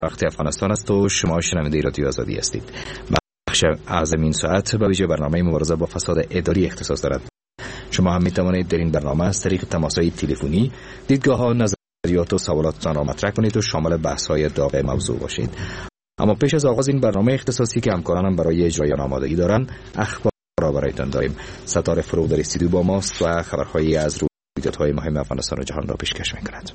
وقتی افغانستان است و شما شنونده رادیو آزادی هستید. بخش اعظم این ساعت به ویژه برنامه مبارزه با فساد اداری اختصاص دارد. شما هم می توانید در این برنامه از طریق تماس‌های تلفنی دیدگاه‌ها، نظریات و سوالاتتان را مطرح کنید و شامل بحث‌های داغ موضوع باشید. اما پیش از آغاز این برنامه اختصاصی که همکارانم برای اجرای آن آمادگی دارند، اخبار را برایتان داریم. ستاره فروغ در استودیو با ماست و خبرهایی از رویدادهای مهم افغانستان و جهان را پیشکش می‌کند.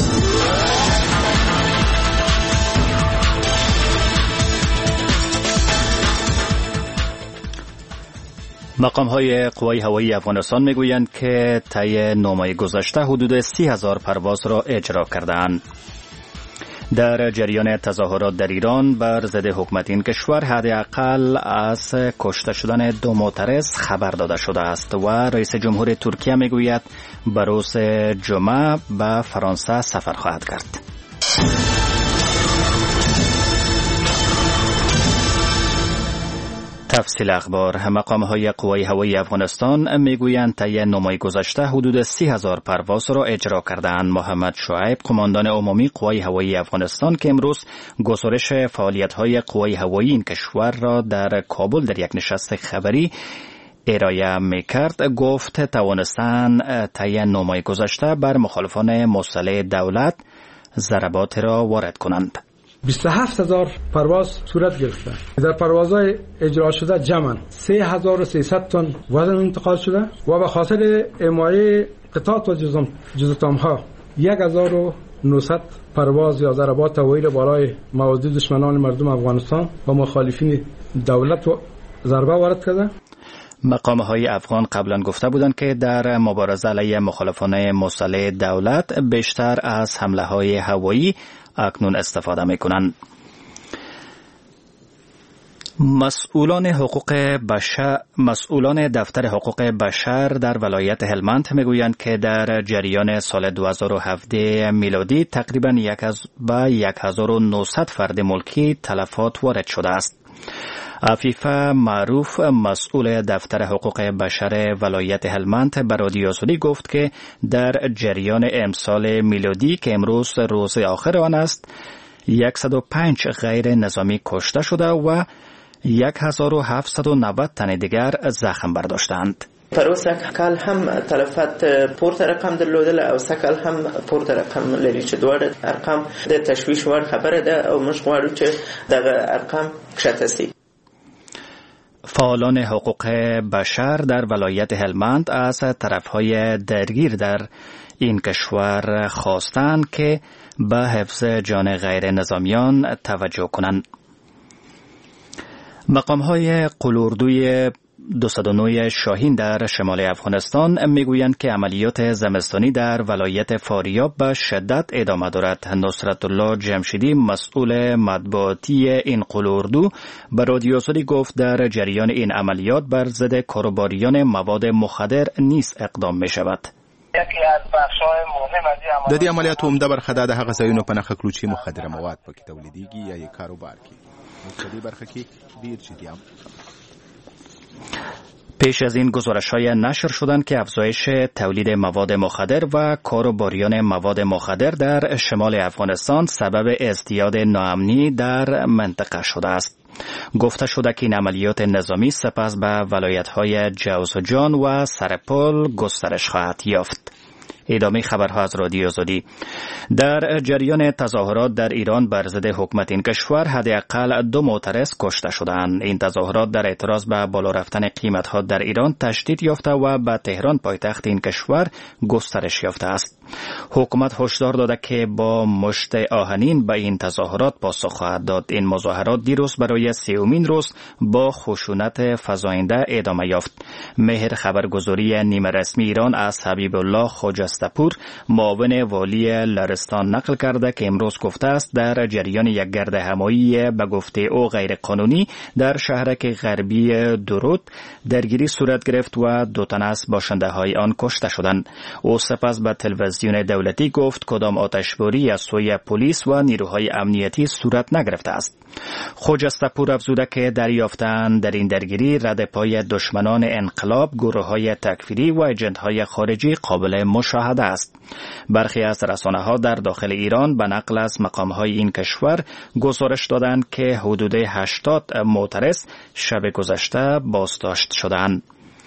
مقام‌های قوای هوایی افغانستان میگویند که طی 9 ماه گذشته حدود 30,000 پرواز را اجرا کردند. در جریان تظاهرات در ایران بر ضد حکومت این کشور حداقل از کشته شدن 2 معترض خبر داده شده است و رئیس جمهور ترکیه میگوید به روز جمعه به فرانسه سفر خواهد کرد. تفصیل اخبار. مقام‌های قوای هوایی افغانستان میگویند طی 9 ماه گذشته حدود 30,000 پرواز را اجرا کردند. محمد شعیب، قماندان عمومی قوای هوایی افغانستان که امروز گزارش فعالیت‌های قوای هوایی این کشور را در کابل در یک نشست خبری ارائه می‌کرد، گفت توانستند طی 9 ماه گذشته بر مخالفان مسلح دولت ضربات را وارد کنند. 27,000 پرواز صورت گرفته. در پروازهای اجرا شده جمعاً 3,300 تن وزن انتقال شده و به خاطر اعمال قطعات و جزئیاتها 1,900 پرواز یا ضربات هوایی بالای مواضع دشمنان مردم افغانستان و مخالفین دولت و ضربه وارد کرده. مقام‌های افغان قبلا گفته بودند که در مبارزه علیه مخالفان مسلح دولت بیشتر از حمله‌های هوایی اکنون استفاده می‌کنند. مسئولان دفتر حقوق بشر در ولایت هلمند میگویند که در جریان سال 2017 میلادی تقریباً 1,900 فرد ملکی تلفات وارد شده است. عفیفه معروف، مسئول دفتر حقوق بشر ولایت هلمند، به رادیو آزادی گفت که در جریان امسال میلادی که امروز روز آخر آن است 105 غیر نظامی کشته شده و 1,790 تن دیگر زخم برداشتند. پروسه کال هم تلفات پورت رقم درلودل او سکل هم پورت رقم لري چې دوړ ارقام د تشویش وړ خبره ده او موږ غواړو چې دغه ارقام کښته سي. فعالان حقوق بشر در ولایت هلمند از طرفهای درگیر در این کشور خواستند که به حفظ جان غیر نظامیان توجه کنند. مقام‌های قلوردوی 209 شاهین در شمال افغانستان میگویند که عملیات زمستانی در ولایت فاریاب به شدت ادامه دارد. نصرت الله جمشیدی، مسئول مطبوعاتی این قلوردو، به رادیو آزادی گفت در جریان این عملیات بر ضد کاروباریان مواد مخدر نیز اقدام می شود. د دې عملیاتو عمده برخه د هغه ځایونو په نښه کړو چې مخدره مواد پکې تولیدېږي یا یې کاروبار کوي. په دې برخه کې ډېر جدي یم. پیش از این گزارش‌های نشر شدند که افزایش تولید مواد مخدر و کاروباریان مواد مخدر در شمال افغانستان سبب ازدیاد ناامنی در منطقه شده است. گفته شده که این عملیات نظامی سپس به ولایت‌های جوزجان و سرپل گسترش خواهد یافت. ادامه خبرها از رادیو آزادی. در جریان تظاهرات در ایران بر ضد حکومت این کشور حداقل 2 معترض کشته شدند. این تظاهرات در اعتراض به بالا رفتن قیمت‌ها در ایران تشدید یافته و به تهران پایتخت این کشور گسترش یافته است. حکومت هشدار داده که با مشت آهنین به این تظاهرات پاسخ خواهد داد. این مظاهرات دیروز برای 30مین روز با خشونت فزاینده ادامه یافت. مهر خبرگزاری نیمه رسمی ایران از حبیب الله خوجستپور، معاون والی لرستان، نقل کرده که امروز گفته است در جریان یک گرد همایی به گفته او غیر قانونی در شهرک غربی درود درگیری صورت گرفت و 2 تن از باشنده های آن کشته شدند. او سپس به تلویزیون دولتی گفت کدام آتشباری از سوی پلیس و نیروهای امنیتی صورت نگرفته است. خوجستپور افزوده که دریافتند در این درگیری رد پای دشمنان انقلاب، گروه‌های تکفیری و ایجنت‌های خارجی قابل مشاهده مشاهده است. برخی از رسانه‌ها در داخل ایران به نقل از مقام‌های این کشور گزارش دادند که حدود 80 معترض شب گذشته بازداشت شدند.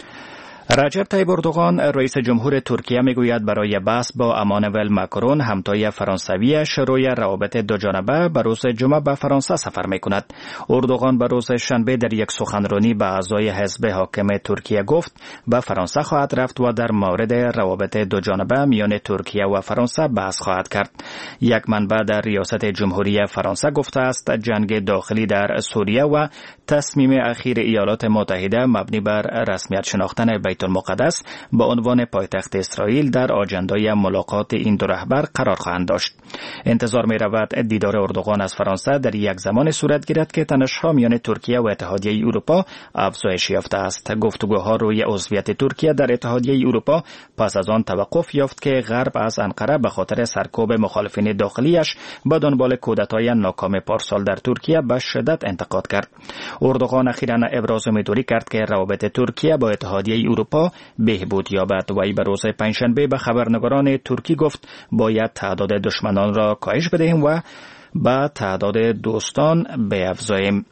رجب طیب اردوغان رئیس جمهور ترکیه میگوید برای بحث با امانوئل ماکرون همتای فرانسویش روی روابط دو جانبه به روز جمعه به فرانسه سفر میکند. اردوغان به روز شنبه در یک سخنرانی به اعضای حزب حاکم ترکیه گفت به فرانسه خواهد رفت و در مورد روابط دو جانبه میان ترکیه و فرانسه بحث خواهد کرد. یک منبع در ریاست جمهوری فرانسه گفته است جنگ داخلی در سوریه و تصمیم اخیر ایالات متحده مبنی بر رسمیت شناختن بیت المقدس به عنوان پایتخت اسرائیل در آجندای ملاقات این دو رهبر قرار خواهند داشت. انتظار می رود دیدار اردوغان از فرانسه در یک زمان صورت گیرد که تنش‌ها میان ترکیه و اتحادیه اروپا افزایش یافته است. گفتگوها روی عضویت ترکیه در اتحادیه اروپا پس از آن توقف یافت که غرب از انقره به خاطر سرکوب مخالفین داخلیش به دنبال کودتای ناکام پارسال در ترکیه به شدت انتقاد کرد. اردوغان اخیراً ابراز امیدواری کرد که روابط ترکیه با اتحادیه اروپا بهبود یابد و به روز پنجشنبه به خبرنگاران ترکی گفت باید تعداد دشمنان را کاهش بدهیم و به تعداد دوستان بیفزاییم.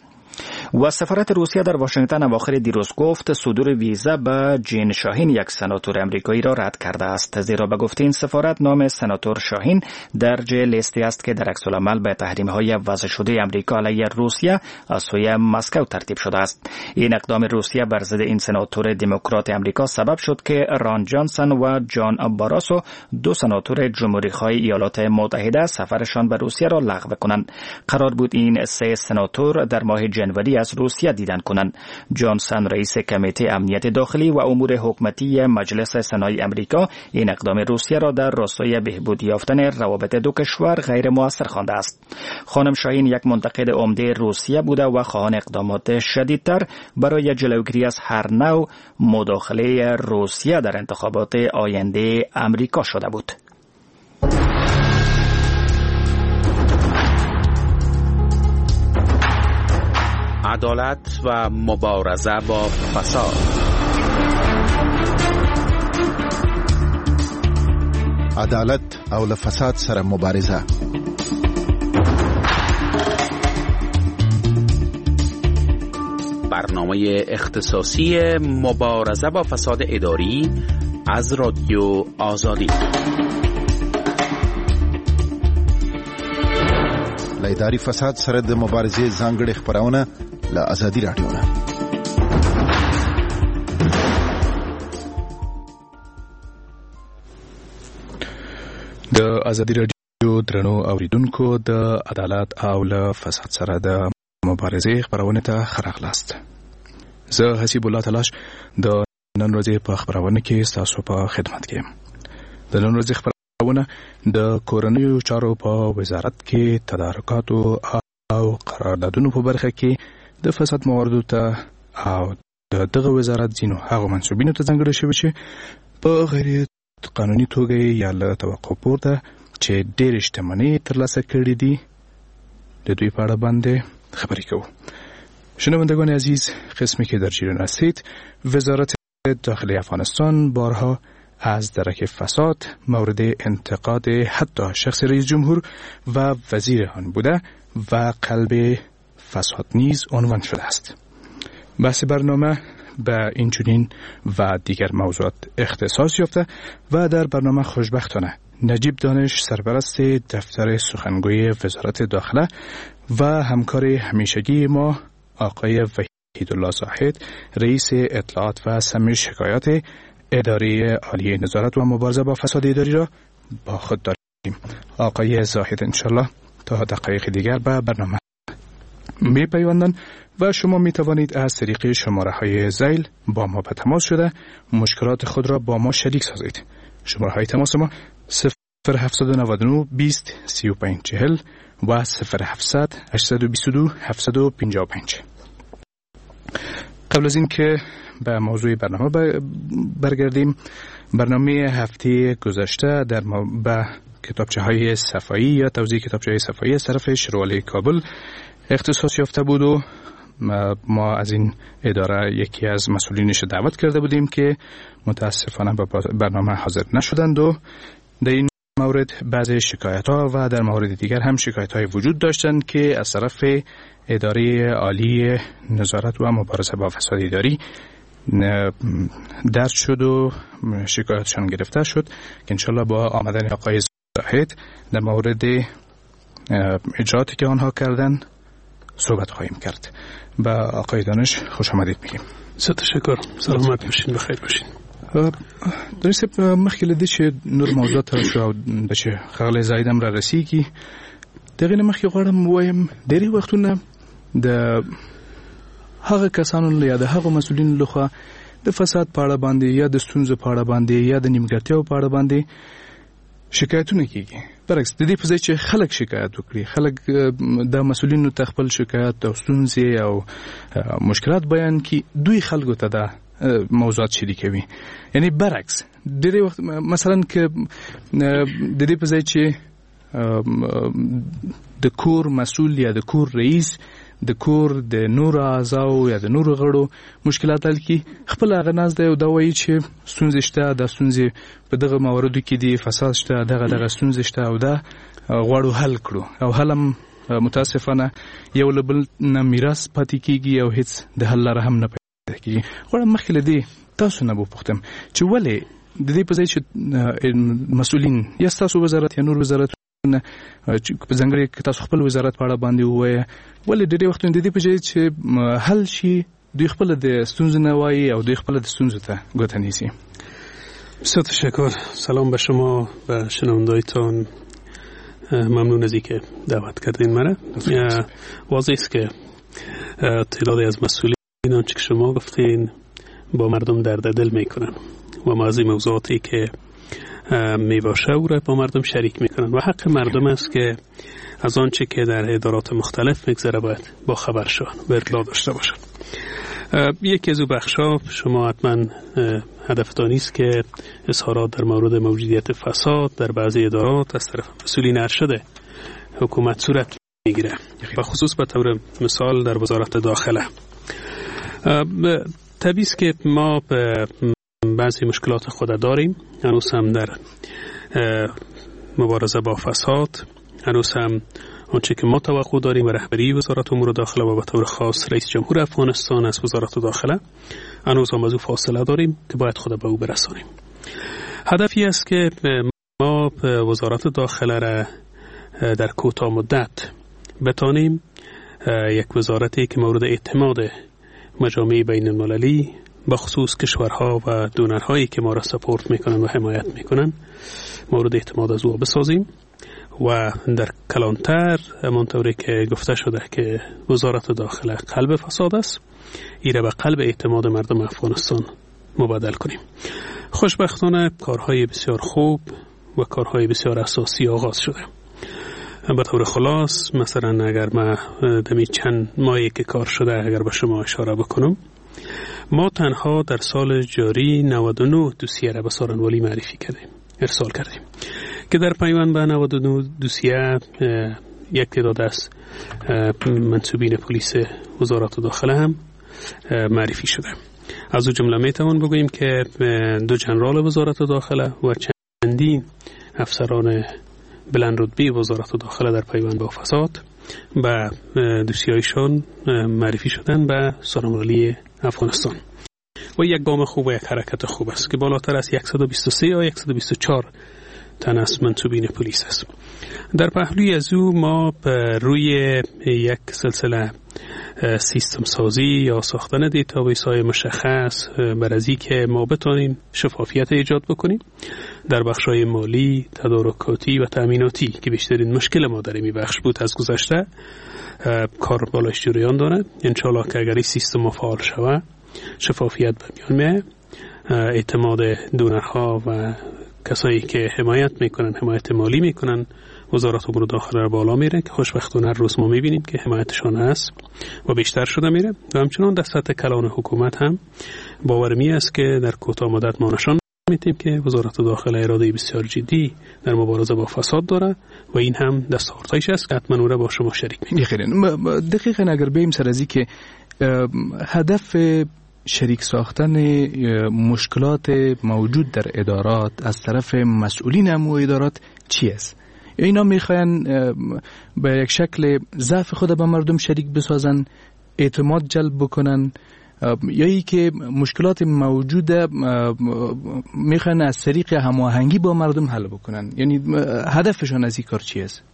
و سفارت روسیه در واشنگتن اواخر دیروز گفت صدور ویزا به جین شاهین یک سناتور امریکایی را رد کرده است، زیرا به گفته این سفارت نام سناتور شاهین درج لیستی است که در عکس العمل به تحریم‌های وضع شده امریکا علیه روسیه از سوی مسکو ترتیب شده است. این اقدام روسیه بر ضد این سناتور دموکرات امریکا سبب شد که ران جانسون و جان باراسو دو سناتور جمهوری‌خواه ایالات متحده سفرشان به روسیه را لغو کنند. قرار بود این سه سناتور در ماه جنوری از روسیه دیدن کنند. جانسون رئیس کمیته امنیت داخلی و امور حکومتی مجلس سنای امریکا این اقدام روسیه را در راستای بهبود یافتن روابط دو کشور غیر مؤثر خوانده است. خانم شاهین یک منتقد عمده روسیه بوده و خواهان اقدامات شدیدتر برای جلوگیری از هر نوع مداخله روسیه در انتخابات آینده امریکا شده بود. عدالت و مبارزه با فساد. عدالت او له فساد سره مبارزه. برنامه اختصاصی مبارزه با فساد اداری از رادیو آزادی. له اداري فساد سره د مبارزې ځانګړې خبرونه له آزادي رادیو نه. د آزادي رادیو درنو اوریدونکو د عدالت او له فساد سره د مبارزې خبرونه ته ښه راغلاست. زه حسیب الله تلاش د نن ورځې په خبرونه کې ستاسو په خدمت کې یم. د نن ورځې خبرونه د کورنیو چارو په وزارت کې تدارکاتو او قراردادونو په برخه کې د فساد مواردو ته او د دغه وزارت ځینو هغو منصوبینو ته ځانګړی شوي چې په غیر قانوني توګه یا له توقع پورته چې ډېرې شتمنۍ ترلاسه کړي دي د دوی په اړه باندې خبرې کوو. شنوندگان عزیز، قسمی که در جریان هستید، وزارت داخلی افغانستان بارها از درک فساد مورد انتقاد حتی شخص رئیس جمهور و وزیر آن بوده و قلب فساد نیز عنوان شده است. بحث برنامه به این چنین و دیگر موضوعات اختصاص یافته و در برنامه خوشبختانه نجیب دانش سرپرست دفتر سخنگوی وزارت داخله و همکار همیشگی ما آقای وحیدالله زاهد رئیس اطلاعات و سمی شکایات اداره عالیه نظارت و مبارزه با فساد اداری را با خود داریم. آقای زاهد انشالله تا دقایق دیگر به برنامه می پیوندند و شما می توانید از طریق شماره های زیل با ما به تماس شده مشکلات خود را با ما شریک سازید. شماره های تماس ما 0799 20 35 40 و 0700 822 755. قبل از این که به موضوع برنامه برگردیم، برنامه هفته گذشته در به کتابچه های صفایی یا توزیع کتابچه های صفایی از طرف شورای کابل اختصاص یافته بود و ما از این اداره یکی از مسئولینش دعوت کرده بودیم که متاسفانه به برنامه حاضر نشدند و در این مورد بعضی شکایت ها و در مورد دیگر هم شکایت های وجود داشتند که از طرف اداره عالی نظارت و مبارزه با فساد اداری درج شد و شکایتشان گرفته شد که انشالله با آمدن آقای زاهد در مورد اجرااتی که آنها کردن صحبت خواهیم کرد. با آقای دانش خوش آمدید میگیم. تشکر. سلامت باشین، بخیر باشین. درست مخکې لدې چې نور موضوعات شو د چې خغلی زاهدم را رسیږي دغه نه مخکې غواړم ووایم ډېری وختونه د هغه کسانو یا د هغو مسؤلینو لخوا د فساد په اړه باندې یا د ستونزو په اړه باندې یا د نیمګړتیاو په اړه باندې شکایتونه کیږي. برعکس د دې په ځای چې خلک شکایت وکړي، خلک د مسؤلینو ته خپل شکایت او ستونزې او مشکلات بیان کړي، دوی خلکو ته دا موضوعات شریکوي. یعنی برعکس ډېری وخت مثلا که د دې په ځای چې د کور مسؤل یا د کور رئیس د کور د نور اعضاو یا د نور غړو مشکلات حل کړي، خپل هغه ناز دی او دا وایي چې ستونزې شته، دا ستونزې په دغه مواردو کې دي، فساد شته، دغه ستونزې شته او دا غواړو حل کړو او حل هم متاسفانه یو له بل نه میراث پاتې کېږي او هیڅ د حل لاره هم نه پیدا کېږي. غواړم مخکې له دې تاسو نه وپوښتم چې ولې د دې په ځای چې مسؤلین یا ستاسو وزارت یا نور وزارت په ځانګړي کې تاسو خپل وزارت په اړه باندې ووایه، ولې ډېری وختونه د دې په ځای چې حل شي دوی خپل د ستونزو نه وایي او دوی خپل د ستونزو ته ګوته نیسي؟ بسیار تشکر. سلام به شما و شنوندایتان، ممنون از اینکه دعوت کردین مرا. واضح است که تعدادی از مسئولین آنچه که شما گفتین با مردم درد دل میکنن و ما از این موضوعاتی که میباشه او را با مردم شریک میکنن و حق مردم است که از آنچه که در ادارات مختلف میگذره باید با خبر شوند و اطلاع داشته باشند. یکی از او بخشا شما حتما هدفتان است که اظهارات در مورد موجودیت فساد در بعضی ادارات از طرف مسئولین ارشد حکومت صورت میگیره و خصوص به طور مثال در وزارت داخله. طبیعی است که ما بعضی مشکلات خود داریم، هنوز هم در مبارزه با فساد، هنوز هم آنچه که ما توقع داریم و رهبری وزارت امور داخله و به طور خاص رئیس جمهور افغانستان از وزارت داخله، هنوز هم از او فاصله داریم که باید خود به او برسانیم. هدفی است که ما وزارت داخله را در کوتاه مدت بتانیم یک وزارتی که مورد اعتماد مجامع بین المللی با خصوص کشورها و دونرهایی که ما را سپورت میکنن و حمایت میکنن مورد اعتماد از او بسازیم و در کلانتر همانطوری که گفته شده که وزارت داخله قلب فساد است، ایره به قلب اعتماد مردم افغانستان مبادل کنیم. خوشبختانه کارهای بسیار خوب و کارهای بسیار اساسی آغاز شده. به طور خلاص مثلا اگر ما دمی چند ماهی که کار شده اگر به شما اشاره بکنم، ما تنها در سال جاری 99 دوسیه را به سارنوالی معرفی کردیم، ارسال کردیم که در پیوند به 99 دوسیه یک تعداد از منصوبین پلیس وزارت داخله هم معرفی شده. از او جمله میتوان بگوییم که 2 جنرال وزارت داخله و چندین افسران بلند رتبه وزارت داخله در پیوند با فساد و دوسیه‌هایشان معرفی شدن به سارنوالی افغانستان و یک گام خوب و یک حرکت خوب است که بالاتر از 123 یا 124 تن از منصوبین پلیس است. در پهلوی از او ما روی یک سلسله سیستم سازی یا ساختن دیتابیس های مشخص بر از که ما بتانیم شفافیت ایجاد بکنیم در بخش های مالی، تدارکاتی و تأمیناتی که بیشترین مشکل ما در این بخش بود از گذشته، کار بالایش جریان دارد. انشاءالله که اگر این سیستم فعال شود شفافیت به میان میاد، اعتماد دونرها و کسایی که حمایت میکنن، حمایت مالی میکنن وزارت امور داخله را بالا میره که خوشبختانه هر روز ما میبینیم که حمایتشان هست و بیشتر شده میره و همچنان در سطح کلان حکومت هم باورمی است که در کوتاه مدت ما نشان میدیم که وزارت داخله اراده بسیار جدی در مبارزه با فساد داره و این هم دستاوردهایش است که حتما او را با شما شریک می‌کنیم. دقیقاً اگر بیم سر از که هدف شریک ساختن مشکلات موجود در ادارات از طرف مسئولین امور ادارات چی است؟ اینا میخواین به یک شکل ضعف خود به مردم شریک بسازن، اعتماد جلب بکنن، یا ای که مشکلات موجوده میخواین از طریق هماهنگی با مردم حل بکنن؟ یعنی هدفشون از این کار چی است؟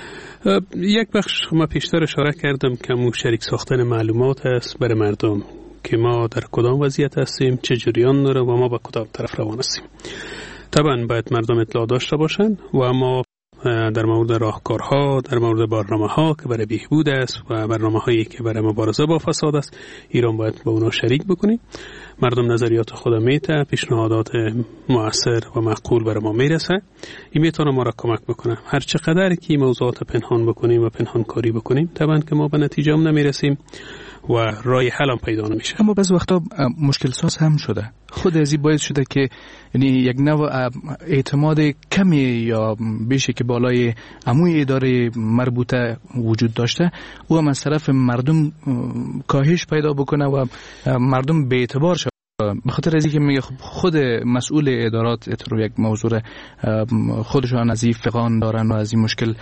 یک بخش ما پیشتر اشاره کردم که مو شریک ساختن معلومات است برای مردم که ما در کدام وضعیت هستیم، چه جریان داره و ما به کدام طرف روان هستیم. طبعا باید مردم اطلاع داشته باشن و ما در مورد راهکارها، در مورد برنامه‌ها که برای بهبود است و برنامه‌هایی که برای مبارزه با فساد است، ایران باید با اونا شریک بکنیم. مردم نظریات خود میته، پیشنهادات مؤثر و معقول برای ما میرسه. این میتونه ما را کمک بکنه. هر چقدر که موضوعات پنهان بکنیم و پنهان کاری بکنیم، طبعا که ما به نتیجه هم نمیرسیم و راه حل هم پیدا نمیشه. اما بعض وقتا مشکل ساز هم شده. خود از این باعث شده که یعنی یک نوع اعتماد کمی یا بیشی که بالای عموی اداره مربوطه وجود داشته، او هم از طرف مردم کاهش پیدا بکنه و مردم به اعتبار شده. به خاطر از اینکه میگه خود مسئول ادارات اترو یک موضوع خودشان از این فقان دارن و از این مشکل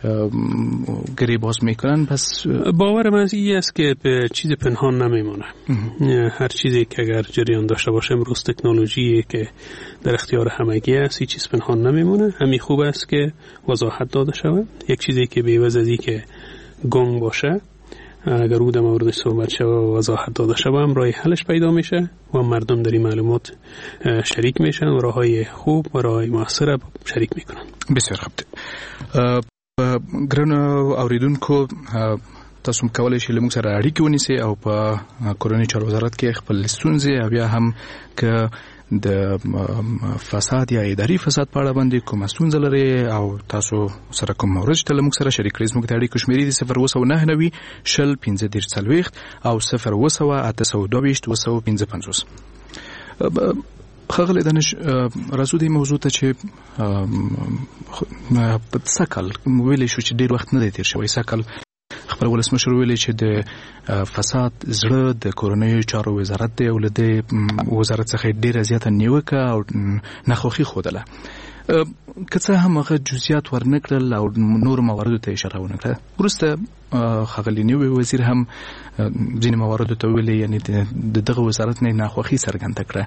گری باز میکنن. پس باور من این است که به چیز پنهان نمیمونه. هر چیزی که اگر جریان داشته باشه، امروز تکنولوژی که در اختیار همگی است، هیچ چیز پنهان نمیمونه. همین خوب است که وضاحت داده شود. یک چیزی که بی‌وجه از اینکه گنگ باشه، اگر او در موردش صحبت شود و وضاحت داده شود، هم راه حلش پیدا میشه و مردم در این معلومات شریک میشن و راههای خوب و راههای موثر شریک میکنن. بسیار خوب. ګرانو اوریدونکو، تاسو کولای شئ له موږ سره اړیکه ونیسئ او په کورنۍ چارو وزارت کې خپل ستونزې او بیا هم که د فساد یا اداري فساد په اړه باندې کوم ستونزه لري او تاسو سره کوم مورد چې له موږ سره شریک کړئ، زموږ د اړیکو شمیرې دي 0999 شل 1540 او 028 خغل دانش راځو د موضوع ته چې په سکل ویلې شو چې ډیر وخت نه دی تیر شوی. سکل خبر ولسمشر ویلې چې د فساد زړه د کورنۍ چارو وزارت دی او له وزارت څخه ډیره زیاته نیوکه او ناخوښي ښودله. که څه هم هغه جزئیات ورنکړل او نور مواردو ته اشاره ونکړه، وروسته ښاغلي نوی وزیر هم ځینې مواردو ته ویلې، یعنی د دغه وزارت نه ناخوښي څرګنده کړه.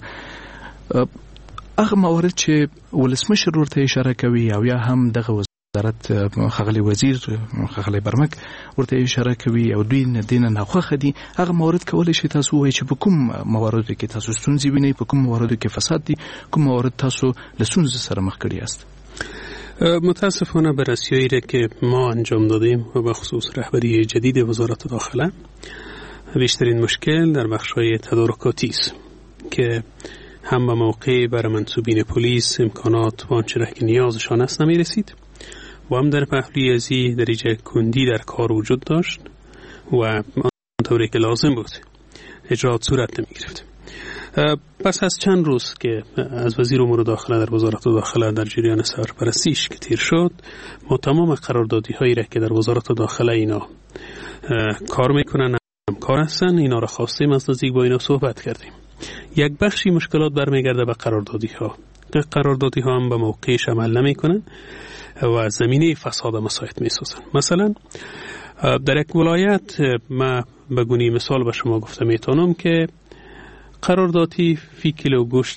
هغه موارد چې ولسمشر ورته اشاره کوي او یا هم دغه وزارت ښاغلي وزیر ښاغلي برمک ورته اشاره کوي او دوی دینه ناخوښه دي، هغه موارد کولی شي تاسو وایي چې په کوم مواردو کې تاسو ستونزې وینئ، په کوم مواردو کې فساد دي، کوم موارد تاسو له ستونزو سره مخ کړي یاست؟ متاسفانه بررسی‌هایی را که ما انجام دادیم و به خصوص رهبری جدید وزارت داخله، بیشترین مشکل در بخش‌های تدارکاتی است که هم به موقع برای منصوبین پلیس امکانات و آنچه را که نیازشان است نمی‌رسید و هم در پهلوی ازی درجه کندی در کار وجود داشت و آنطوری که لازم بود اجرات صورت نمی‌گرفت. پس از چند روز که از وزیر امور داخله در وزارت داخله در جریان سرپرستیش که تیر شد، ما تمام قراردادی‌هایی را که در وزارت داخله اینا کار میکنن، همکار هستن، اینا را خواستیم از نزدیک با اینا صحبت کردیم. یک بخشی مشکلات برمیگرده به قراردادی‌ها که قراردادی‌ها هم به موقعش عمل نمی‌کنن و زمینه فساد مساعد می‌سازن. مثلا در یک ولایت ما به گونه مثال به شما گفته میتونم که قراردادی فی کیلو گوشت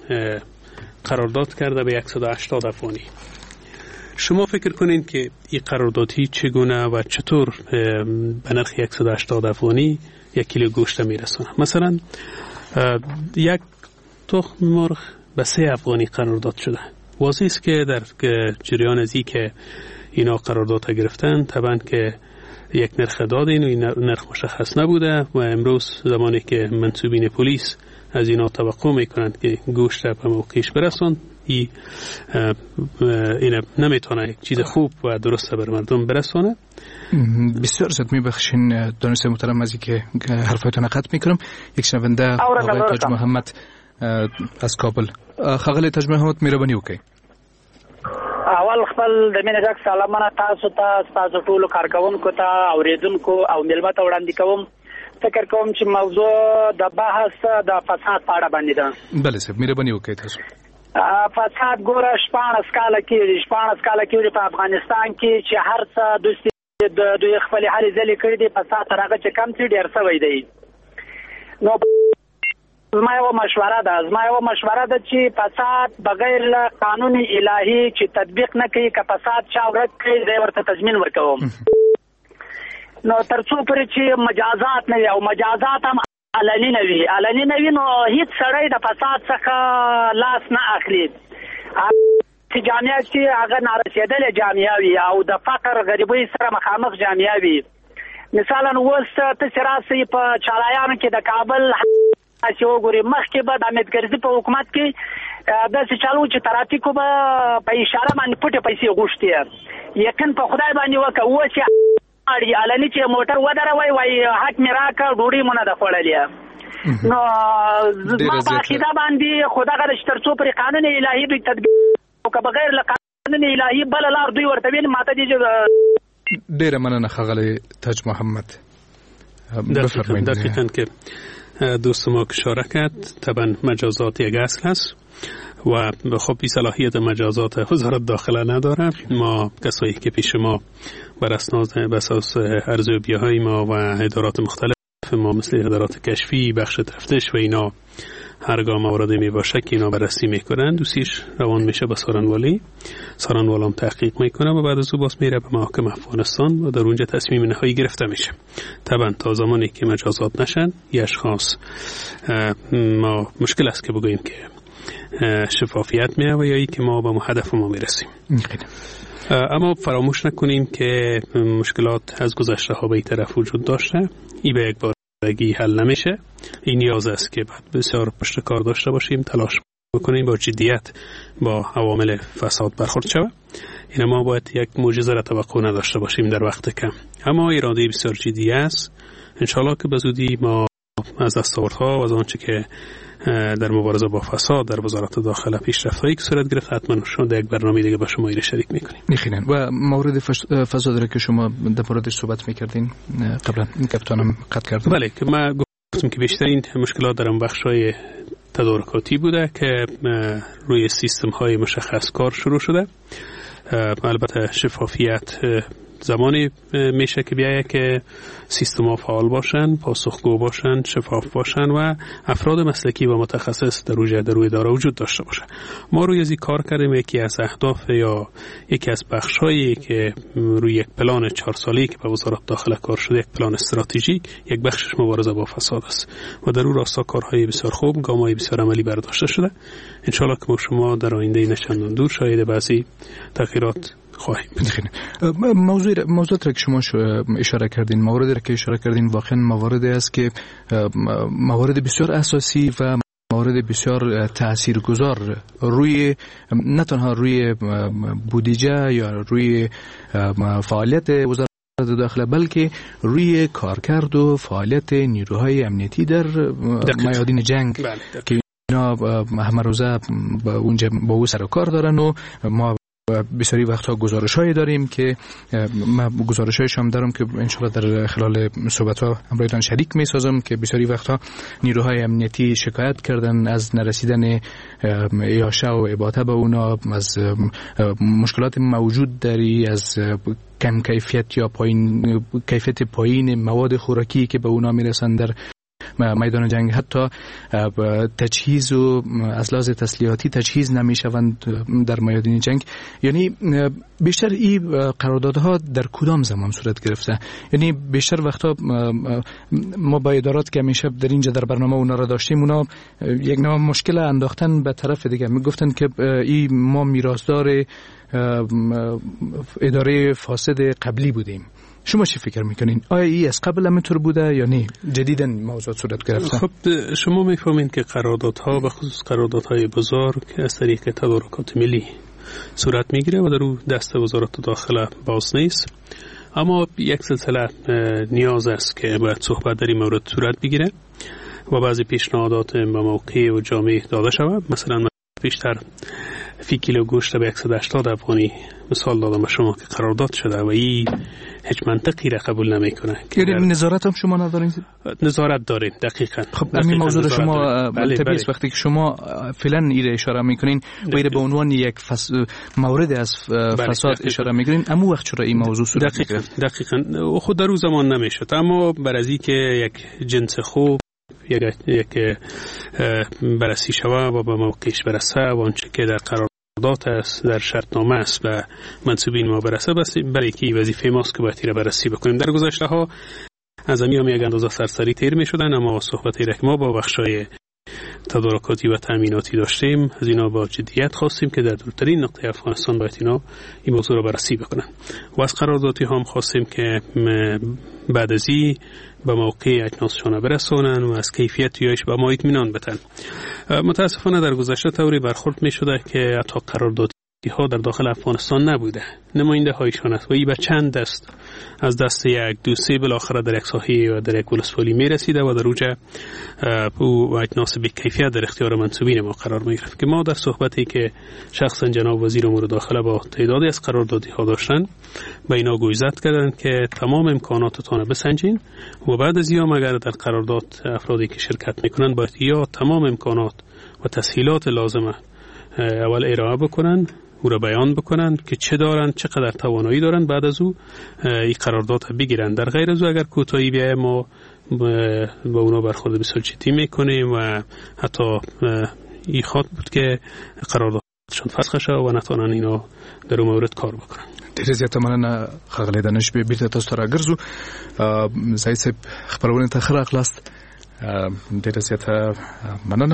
قرارداد کرده به 180 افغانی. شما فکر کنین که این قراردادی چگونه و چطور به نرخ 180 افغانی یک کیلو گوشت میرسونه. مثلا یک تخم مرغ به 3 افغانی قرارداد شده. واضح است که در جریان ازی که اینا قرارداد گرفتن، طبعا که یک نرخ دادین و این نرخ مشخص نبوده و امروز زمانی که منصوبین پلیس از اینا توقع میکنند که گوشت به موقعش برسون، این نمیتونه یک چیز خوب و درست بر مردم برسونه. بسیار زیاد میبخشین دانشجوی محترم، از اینکه حرفاتون قطع میکنم. یک شنونده آقای تاج محمد از کابل. خاغلی تاج محمد مهرباني وکړئ. اول خپل د مینه ځک سلامونه تاسو ته، تاسو ټول کارکونکو ته، اوریدونکو او ملمت وړاندې کوم. فکر کوم چې موضوع د بحث د فساد په اړه باندې ده. بله صاحب مهرباني وکړئ تاسو. فساد ګوره 14 کاله کېږي په افغانستان کې چې هر څه دوی خپل حالې ځلې کړي دي. فساد تر هغه چې کم چې ډېر شوی دی. نو زما یو مشوره ده چې فساد بغیر له قانون الهي چې تطبیق نه کوي که فساد چا ورک کړي زه ورته تضمین ورکوم. نو تر څو پورې چې مجازات نه وي او مجازات هم علني نه وي نو هیڅ سړی د فساد څخه لاس نه اخلي. چې جامعه چې هغه نارسېدلې جامعه وي او د فقر غریبۍ سره مخامخ جامعه وي. مثلا اوس ته راسئ په چالایانو کې د کابل چې وګورئ مخکې به د حامد کرزي په حکومت کې داسې چالو چې ترافیکو به په اشاره باندې پټې پیسې غوښتې. یقین په خدای باندې وکړه اوس چې علني چې موټر ودروي وایي حق مې راکړه ډوډۍ مو نه ده خوړلې. نو زما په عقیده باندې خو دغه چې تر څو پورې قانون الهي دوی تطبیق او که بغیر له قانون الهي بله لار دوی ورته ویني ماته دي ډېره مننه ښاغلی تاج محمد. بفرمایید. دقیقاً که دوست ما اشاره کرد طبعا مجازات یک اصل است و خب بی صلاحیت مجازات وزارت داخله نداره. ما کسایی که پیش ما بر اساس ارزیابی‌های ما و ادارات مختلف ما مثل ادارات کشفی، بخش تفتیش و اینا هرگاه موردی می باشه که اینا بررسی میکنن دوستیش روان میشه به سارنوالی هم تحقیق میکنه و بعد از او باز میره به محاکم افغانستان و در اونجا تصمیم نهایی گرفته میشه. طبعا تا زمانی که مجازات نشن یه اشخاص ما مشکل است که بگوییم که شفافیت میه و یا ای که ما به هدف ما میرسیم. اما فراموش نکنیم که مشکلات از گذشته ها به این طرف وجود داشته. این به یک بار بگی حل نمیشه. این نیاز است که بعد بسیار پشت کار داشته باشیم، تلاش بکنیم با جدیت با عوامل فساد برخورد شود. این ما باید یک معجزه را توقع نداشته باشیم در وقت کم. اما اراده بسیار جدی است. انشالله که به زودی ما از دستاوردها و از آنچه که در مبارزه با فساد در وزارت داخله پیشرفت‌هایی که صورت گرفت حتما شما یک برنامه دیگه با شما ایره شریک می‌کنیم. می‌خینن و مورد فساد را که شما در موردش صحبت می‌کردین قبلا کاپیتانم قطع کردم. بله که ما گفتم که بیشترین مشکلات در بخش‌های تدارکاتی بوده که روی سیستم‌های مشخص کار شروع شده. البته شفافیت زمانی میشه که بیایه که سیستم ها فعال باشن، پاسخگو باشن، شفاف باشن و افراد مسلکی و متخصص در روی اداره وجود داشته باشه. ما روی ازی کار کردیم. یکی از اهداف یا یکی از بخش‌هایی که روی یک پلان 4 ساله‌ای که به وزارت داخله کار شده، یک پلان استراتژیک، یک بخشش مبارزه با فساد است و در اون راستا کارهای بسیار خوب، گام‌های بسیار عملی برداشته شده. ان شاء الله که شما در آینده نشان دور شاید بعضی تغییرات خواهیم. موضوعات را که شما اشاره کردین، مواردی را که اشاره کردین واقعا مواردی است که موارد بسیار اساسی و موارد بسیار تاثیرگذار روی نه تنها روی بودجه یا روی فعالیت وزارت داخله بلکه روی کارکرد و فعالیت نیروهای امنیتی در میادین جنگ که اینا همه روزه اونجا با او سر و کار دارن و ما بسیاری وقتها گزارش‌هایی داریم که من گزارش‌هایش هم دارم که انشالله در خلال صحبت‌ها همراهتان شریک می‌سازم که بسیاری وقتها نیروهای امنیتی شکایت کردن از نرسیدن یاشه و اباطه به اونا، از مشکلات موجود داری، از کم کیفیت یا کیفیت پایین مواد خوراکی که به اونا میرسن در میدان جنگ. حتی تجهیز و از لحاظ تسلیحاتی تجهیز نمیشوند در میدان جنگ. یعنی بیشتر این قراردادها در کدام زمان صورت گرفته؟ یعنی بیشتر وقتا ما با ادارات که همیشه در اینجا در برنامه اونا را داشتیم، اونا یک نوع مشکل انداختن به طرف دیگه. میگفتن که این ما میراثدار اداره فاسد قبلی بودیم. شما چی فکر میکنین؟ آیا این از قبل هم اینطور بوده یا نه جدیداً موضوع صورت گرفته؟ خب شما میفهمین که قراردادها به خصوص قراردادهای بزرگ از طریق تدارکات ملی صورت میگیره و در او دست وزارت داخله باز نیست. اما یک سلسله نیاز است که باید صحبت در این مورد صورت بگیره و بعضی پیشنهادات به موقع و جامعه داده شود. مثلا پیشتر فی کیلو گوشت به 180 افغانی مثال دادم شما که قرارداد شده و این هیچ منطقی را قبول نمیکنه. یعنی نظارت هم شما ندارین؟ نظارت داریم دقیقاً. خب همین موضوع شما طبیعی است وقتی که شما فعلا ایره اشاره میکنین و ایره به عنوان یک مورد از فساد اشاره میکنین، اما وقت چرا این موضوع صورت میگیره؟ دقیقاً خود در روز زمان نمیشد، اما برای که یک جنس خوب یک بررسی شوه و به موقعش برسه و آنچه که در قرارداد است در شرطنامه است و منصوبین ما برسه، بس برای که وظیفه ماست که باید بررسی بکنیم. در گذشته ها از همین یک اندازه سرسری تیر می شدن، اما صحبتی را که ما با بخشای تدارکاتی و تامیناتی داشتیم از اینا با جدیت خواستیم که در دورترین نقطه افغانستان باید اینا این موضوع را بررسی بکنن و از قراردادی هم خواستیم که بعد از این به موقع اجناسشان برسونن و از کیفیت یایش به ما اطمینان بدن. متاسفانه در گذشته طوری برخورد می شده که حتی قراردادی ها در داخل افغانستان نبوده، نماینده هایشان است و این به چند دست از دست یک دو سه بالاخره در یک ساحه و در یک ولسوالی می رسیده و در اوجه او اجناس بی کیفیت در اختیار منصوبین ما قرار می گرفت که ما در صحبتی که شخصا جناب وزیر امور داخله با تعدادی از قراردادی ها داشتن به اینا گویزد کردند که تمام امکاناتتان بسنجین و بعد از یا مگر در قرارداد افرادی که شرکت میکنن باید یا تمام امکانات و تسهیلات لازمه اول ارائه بکنن، او را بیان بکنن که چه دارن، چقدر توانایی دارن، بعد از او این قرارداد بگیرن. در غیر از او اگر کوتاهی بیاید ما با اونا برخورد بسیار جدی میکنیم و حتی این خواد بود که قراردادشون فسخ شد و نتوانن اینا در اون مورد کار بکنن. ډېر زیاته مننه ښاغلی دانش، بیرته تاسو ته راګرځو. ځای صاحب خپرونې ته ښه راغلاست. ډېره زیاته مننه.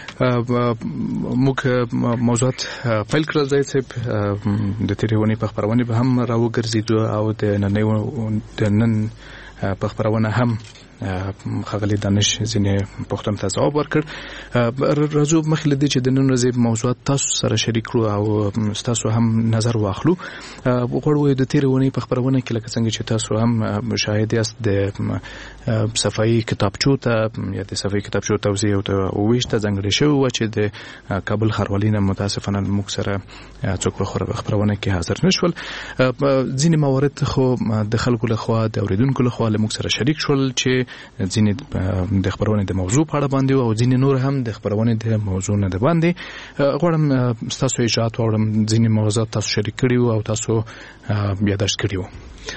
موږ موضوعات پیل کړل ځای صاحب، د تېرې اونۍ په خپرونې به هم راوګرځېدو او د نن په خپرونه هم ښاغلی دانش ځینې پوښتنو ته ځواب ورکړ. راځو مخکې له دې چې د نن ورځې موضوعات تاسو سره شریک کړو او ستاسو هم نظر واخلو، غواړو د تېرې اونۍ په خپرونه کې لکه څنګه چې تاسو هم شاهد یاست د صفایي کتابچو ته یا د صفایي کتابچو توزیع او ویش ته ځانګړې شوې وه چې د کابل ښاروالۍ نه متاسفانه موږ سره څوک په خپرونه کې حاضر نه شول. ځینې موارد خو د خلکو لخوا د اورېدونکو لخوا له موږ سره شریک شول چې ځینې د خپرونې د موضوع په اړه باندې او ځینې نور هم د خپرونې د موضوع نه د باندې. غواړم ستاسو اجازه واخلم، ځینې موضوعات تاسو شریک کړي وو او تاسو یادداشت کړي وو.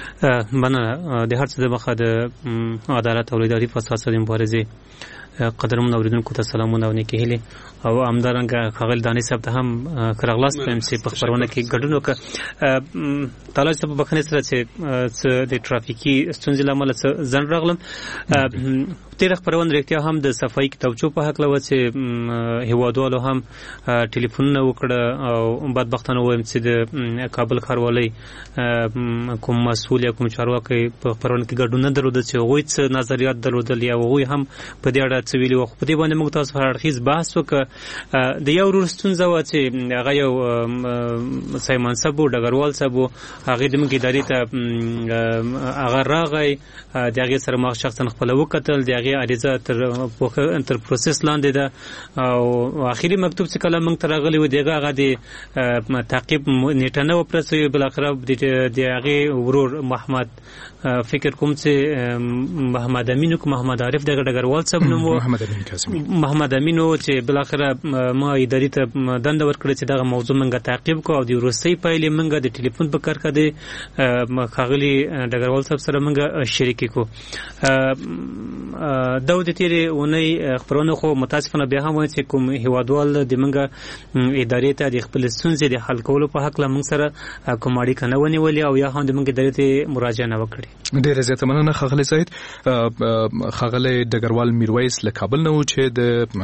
مننه. د هر څه د مخه د عدالت او اداري فساد سره مبارزې قدرمن اوریدونکو ته سلامونه او نیکې هیلې او همدارنګه ښاغلی دانش صاحب ته هم ښه راغلاست په MC په خپرونه کې ګډون وکړه. تعالی صاحب په بخښنې سره چې د ترافیکي ستونزې له امله ځنډ راغلم. تېره خپرونه رښتیا هم د صفایي کتابچو په هکله وه چې هېوادوالو هم ټلیفونونه وکړه او بدبختانه ووایم چې د کابل ښاروالۍ کوم مسؤل یا کوم چارواکی په خپرونه کې ګډون نه درلوده چې هغوی څه نظریات درلودل یا هغوی هم په دې اړه څه ویلي وو. خو په دې باندې موږ تاسو هر اړخیز بحث وکړه. د یو ورور ستونزه وه چې هغه یو سایمان صاحب و، ډګروال صاحب و، هغې د موږ ادارې ته هغه راغی، د هغې سره ما شخصا خپله وکتل، د هغې عریضه تر پروسس لاندې ده او آخري مکتوب چې کله موږ ته راغلی و د هغه د تعقیب نیټه نه وه پوره سوې. بالاخره د هغې ورور محمد فکر کوم چې محمد امین کو محمد عارف دغه ډګروال صاحب نوم و، محمد امین و چې بالاخره ما ادارې ته دنده ورکړه چې دغه موضوع موږ تعقیب کو او د وروستۍ پایلې موږ د ټلیفون په کار کې د ښاغلي ډګروال صاحب سره موږ شریکې کو. دا د تېرې اونۍ خپرونه خو متاسفانه بیا هم وایي چې کوم هېوادوال د موږ ادارې ته د خپلې ستونزې د حل کولو په هکله موږ سره کوم اړیکه نه ونیولې او یا هم د موږ ادارې ته مراجعه نه وکړې. ډېره زیاته مننه ښاغلی سعید. ښاغلی ډګروال میرویس له کابل نه و چې د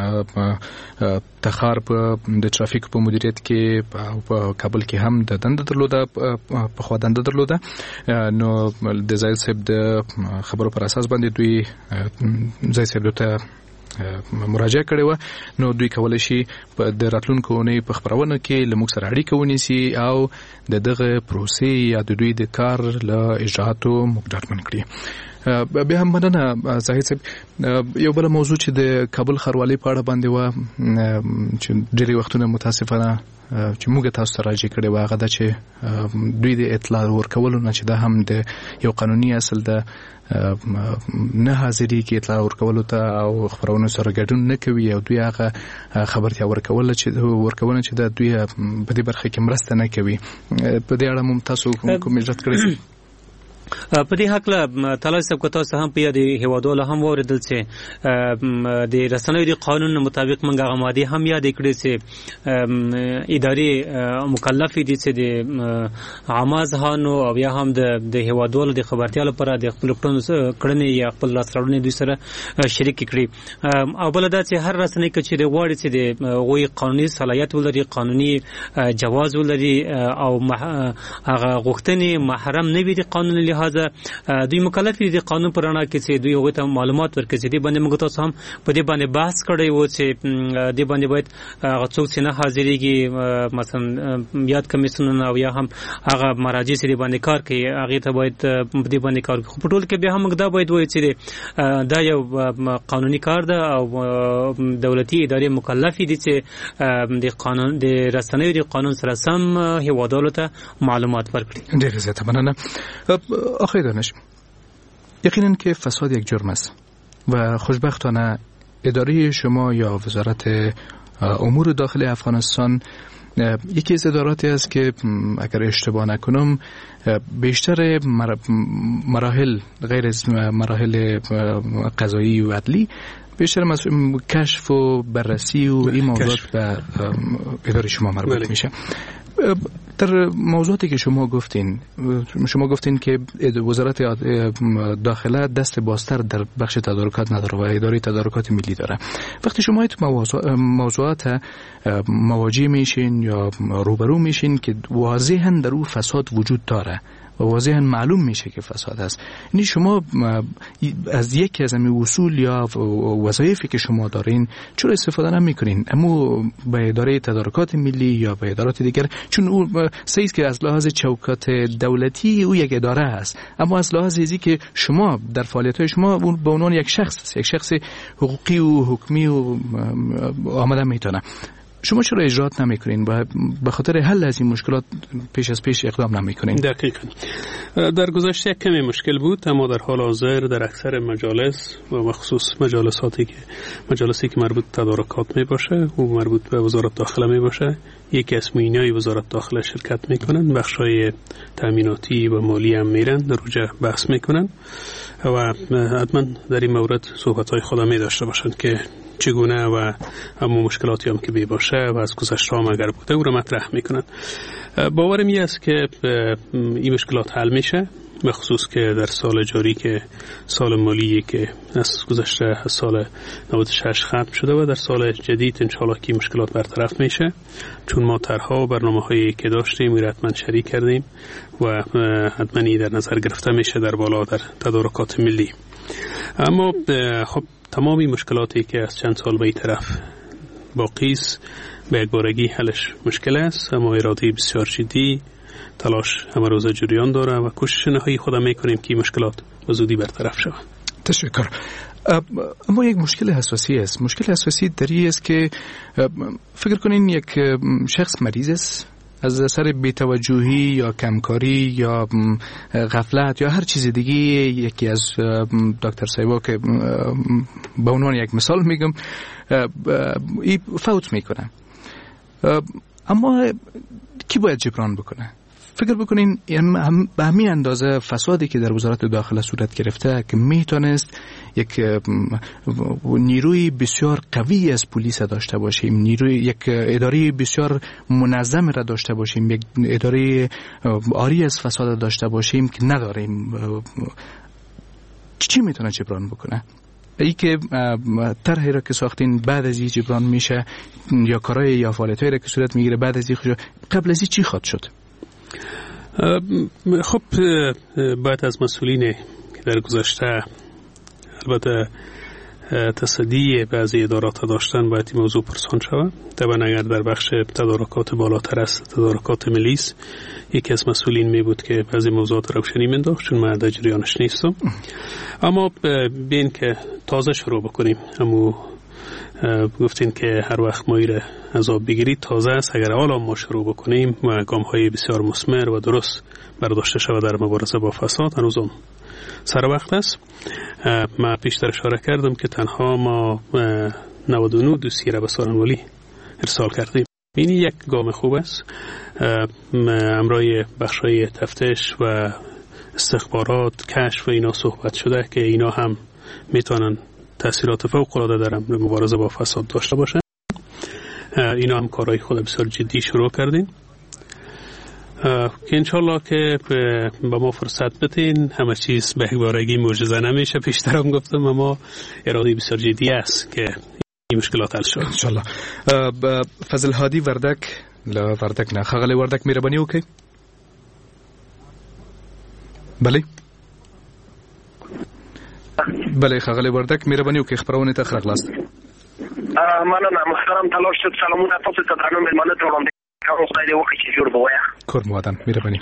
تخار په د ترافیک په مدیریت کې په کابل کې هم د دنده درلوده، پخوا دنده درلوده. نو د زاید صاحب د خبرو پر اساس باندې دوی زاید صاحب ته مراجعه کړې وه. نو دوی کولی شي د راتلونکو اونۍ په خپرونه کې له موږ سره اړیکه ونیسي او د دغه پروسې یا د دوی د کار له اجرااتو موږ ډاډمن کړي. بیا هم مننه زاهد صاحب. یو بل موضوع چې د کابل ښاروالۍ په اړه باندې و چې ډېری وختونه متاسفانه چې موږ تاسو ته راجع کړې و هغه ده چې دوی د اطلاع ورکولو نه چې دا هم د یو قانوني اصل ده نه حاضري کې اطلاع ورکولو ته او خبرونو سره ګډون نه کوي او دوی هغه خبرتیا ورکول چې د دوی په دې برخه کې مرسته نه کوي. په دې اړه مو تاسو کوم اجازه کړئ؟ په دې حق له تاسو څخه تاسو هم په یاد هوادول هم وردل چې د رسنیو د قانون مطابق منګه غمادي هم یاد کړی چې اداري مکلف دي چې د عامازهانو او یا هم د هوادول د خبرتیا لپاره د خپل کړنې یا خپل لاسوړنې دوی سره شریک کړي. او بل دا چې هر رسنۍ کې چې د غواړي چې د غوي قانوني صلاحیت ولري، قانوني جواز ولري او هغه غوښتنې محرم نه وي د قانون لحاظه دوی مکلف دي د قانون پر اړه کې چې دوی هغه ته معلومات ورکړي. دې باندې موږ تاسو هم په دې باندې بحث کړی و چې دې باندې باید هغه څوک چې نه حاضرېږي مثلا یاد کمیسیون او یا هم هغه مراجع چې دې باندې کار کوي هغه ته باید په دې باندې کار کوي. په ټول کې بیا هم موږ دا باید وایو چې دا یو قانوني کار ده او دولتي ادارې مکلف دي چې د قانون د رسنیو د قانون سره سم هیوادارو ته معلومات ورکړي. ډېر زیات مننه. آقای دانش، یقینا که فساد یک جرم است و خوشبختانه اداره شما یا وزارت امور داخلی افغانستان یکی از اداراتی است که اگر اشتباه نکنم بیشتر مراحل غیر از مراحل قضایی و عدلی بیشتر کشف و بررسی و این موضوعات به اداره شما مربوط میشه. در موضوعاتی که شما گفتین که وزارت داخله دست بازتر در بخش تدارکات نداره و اداره تدارکات ملی داره. وقتی شما موضوعات مواجه میشین یا روبرو میشین که واضحاً در او فساد وجود داره و واضحاً معلوم میشه که فساد است، یعنی شما از یکی از این اصول یا وظایفی که شما دارین چرا استفاده نمیکنین؟ اما به اداره تدارکات ملی یا به ادارات دیگر، چون او سیست که از لحاظ چوکات دولتی او یک اداره است، اما از لحاظ ازی که شما در فعالیت‌های شما به عنوان یک شخص حقوقی و حکمی و آمده میتونه. شما چرا اجرات نمیکنین و به خاطر حل از این مشکلات پیش از پیش اقدام نمیکنین؟ دقیقاً. در گذشته کمی مشکل بود، اما در حال حاضر در اکثر مجالس و مخصوص مجالسی که مربوط به تدارکات می باشه و مربوط به وزارت داخله می باشه، یکی از معینای وزارت داخله شرکت میکنن، بخشای تامیناتی و مالی هم میرن در اونجا بحث میکنن و حتما در این مورد صحبت‌های خودم می داشته باشند که چگونه و اما مشکلاتی هم که بی باشه و از گذشته هم اگر بوده او رو مطرح میکنن. باورم این است که این مشکلات حل میشه، به خصوص که در سال جاری که سال مالی که از گذشته از سال 96 ختم شده و در سال جدید انشاءالله که مشکلات برطرف میشه، چون ما طرح‌ها و برنامه‌هایی که داشتیم رو حتما شریک کردیم و حتما در نظر گرفته میشه در بالا در تدارکات ملی. اما خب تمامی مشکلاتی که از چند سال به این طرف باقی است به یک بارگی حلش مشکل است، اما اراده بسیار جدی تلاش همه روزه جریان داره و کوشش نهایی خودم میکنیم که مشکلات به زودی برطرف شود. تشکر. اما یک مشکل اساسی است. مشکل اساسی در این است که فکر کنین یک شخص مریض است، از اثر بی‌توجهی یا کمکاری یا غفلت یا هر چیز دیگه یکی از دکتر صاحبا که به عنوان یک مثال میگم فوت میکنه، اما کی باید جبران بکنه؟ فکر بکنین به همین اندازه فسادی که در وزارت داخله صورت گرفته که میتونست یک نیروی بسیار قوی از پلیس داشته باشیم، یک اداره بسیار منظم را داشته باشیم، یک اداره عاری از فساد داشته باشیم که نداریم، چی میتونه جبران بکنه؟ ای که طرحی را که ساختین بعد از این جبران میشه یا کارهای یا فعالیتایی را که صورت میگیره بعد از این قبل از این چی خواهد شد؟ خب بعد از مسئولین که در گذشته البته تصدی بعضی ادارات داشتن باید این موضوع پرسان شود. طبعا اگر در بخش تدارکات بالاتر است، تدارکات ملی است، یکی از مسئولین می بود که بعضی موضوعات روشنی مینداخت، چون من در جریانش نیستم. اما بین که تازه شروع بکنیم، اما گفتین که هر وقت مایره از آب بگیرید تازه است. اگر حالا ما شروع بکنیم و گام‌های بسیار مثمر و درست برداشته شود در مبارزه با فساد، هنوزم سر وقت است. من پیشتر اشاره کردم که تنها ما 99 دوسیه را به سارنوالی ارسال کردیم. این یک گام خوب است. امرای بخشای تفتیش و استخبارات، کشف و اینا صحبت شده که اینا هم میتونن تأثیرات فوق‌العاده در مبارزه با فساد داشته باشن. اینا هم کارهای خود بسیار جدی شروع کردیم که انشالله که با ما فرصت بدین. همه چیز به یکبارگی معجزه نمیشه، پیشترم گفتم، اما اراده بسیار جدی است که این مشکلات حل شد انشالله. فضل هادی وردک وردک نه خغل وردک مهربانی اوکی. بله خغل وردک مهربانی وکړئ خبرونه ته خلاص. مننه محترم تلاش شد. سلامونه تاسو ته درنو مېلمانه ته وړاندې کوم. خدای دې وکړي چې جوړ به وایه کور مو ودان مهرباني.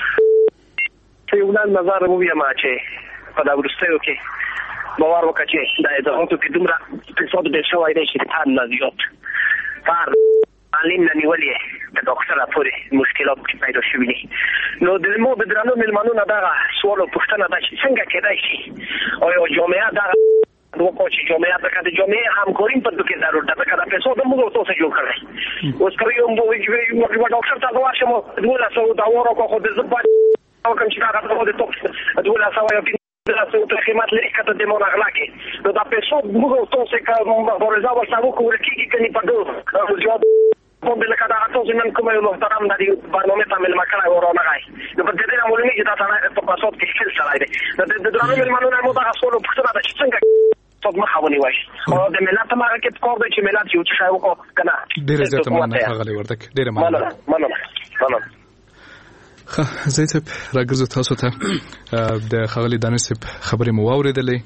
یو نظر ووایم چې په دا وروستیو کې باور وکړه چې د اداراتو کې دومره فساد ډېر شوی دی چې تن نه زیات پر معلم نه نیولې د ډاکټره پورې مشکلات پیدا شوي دي. نو د مو د درنو مېلمانو نه دغه سوال او پوښتنه ده چې څنګه کېدای شي آیا جامعه دغه وکړي چې جامعه د جامعه همکاري په دې کې ضرورت ده که د فساد موږ تاسو جوړ کړی. اوس کوي یو ډاکټر ته ورشم 1200 دوا راکړه خو د زه باید کوم چې هغه د توکس 1200 یو تاسو ته خدمت لري کته د مونږ اغلاکه نو دا فساد موږ تاسو کوم مبارزه ورسره کوو کیږي کني په دوه جواب کوم بل کدا تاسو نن کوم یو محترم د برنامه تامل مکړای ورونه غای نو په دې نه مولوی چې دا څنګه په فساد کې شل سره دی د درانو ملمنو نه مو دا غوښتنه پوښتنه ده چې څنګه صد مخاوني وای او د ملت ماګه کې کار دی چې ملت یو څه شای وکړه کنه ډیره زیاته مننه غلي وردک ډیره مننه. خه زیاتب راګرځو تاسو ته د خغلی دانسب خبرې مو واوریدلې.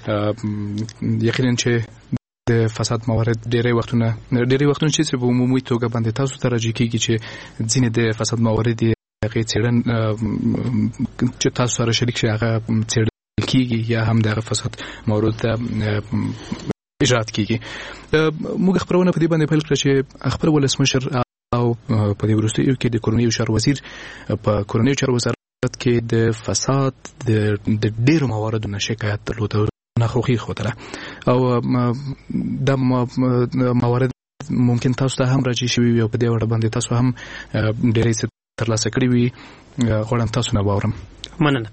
یقینا چې د فساد موارد ډیری وختونه چې په عمومي توګه باندې تاسو ته راځي کیږي چې ځینې د فساد موارد هغه څېړن چې تاسو سره شریک شي هغه څېړل کیږي یا هم د فساد موارد اجرات کیږي. موږ خبرونه په دې باندې پیل کړو چې خبر ولسمشر او په دې وروستیو کې د کورنیو چارو وزیر په کورنیو چارو وزارت کې د فساد د ډیرو مواردو نه شکایت درلوده ناخوخي خوده او د موارد ممکن تاسو ته هم راځي شوی او په دې وړ باندې تاسو هم ډیرې څه ترلاسه کړی وي غواړم تاسو نه باورم. مننه.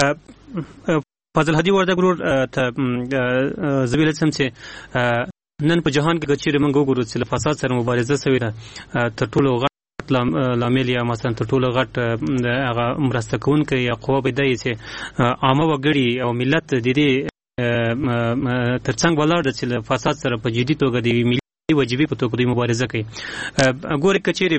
فضل هدي ورده ګرور ته زویل سم چې نن په جهان کې چې موږ وګورو چې فساد سره مبارزه سوي ده تر ټولو غټ لامل یا مثلا تر ټولو غټ هغه مرسته کوونکی یا قوه به دی چې عامه وګړي او ملت د دې ترڅنګ ولاړ چې فساد سره په جدي توګه د ملي وجیبې په توګه د مبارزه کوي. ګوري کچېری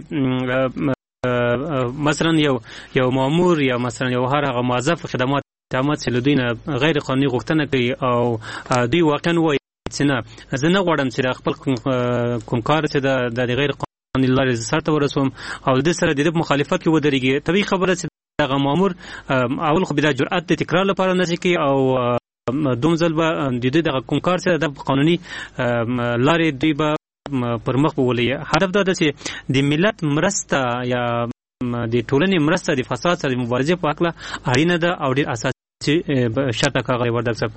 مثلا یو مامور یا مثلا یو هر هغه موظف خدمات تامات چې لدوی نه غیر قانوني غوښتنه کوي او دوی واقعا وایي چې نه زه نه غواړم چې خپل کوم کار چې د غیر قانوني لارې سره ورسوم او د سره د مخالفت کې ودرېږي. طبيعي خبره چې دغه مامور اول خو بلا جرأت د تکرار لپاره نه کوي او دوم ځل به د دې دغه کوم کار چې د قانوني لارې دوی به پر مخ ولي. هدف دا ده چې د ملت مرسته یا د ټولنې مرسته د فساد سره مبارزه په اړه اړینه ده او ډېر اساسي شرط کاغلی وردک صاحب.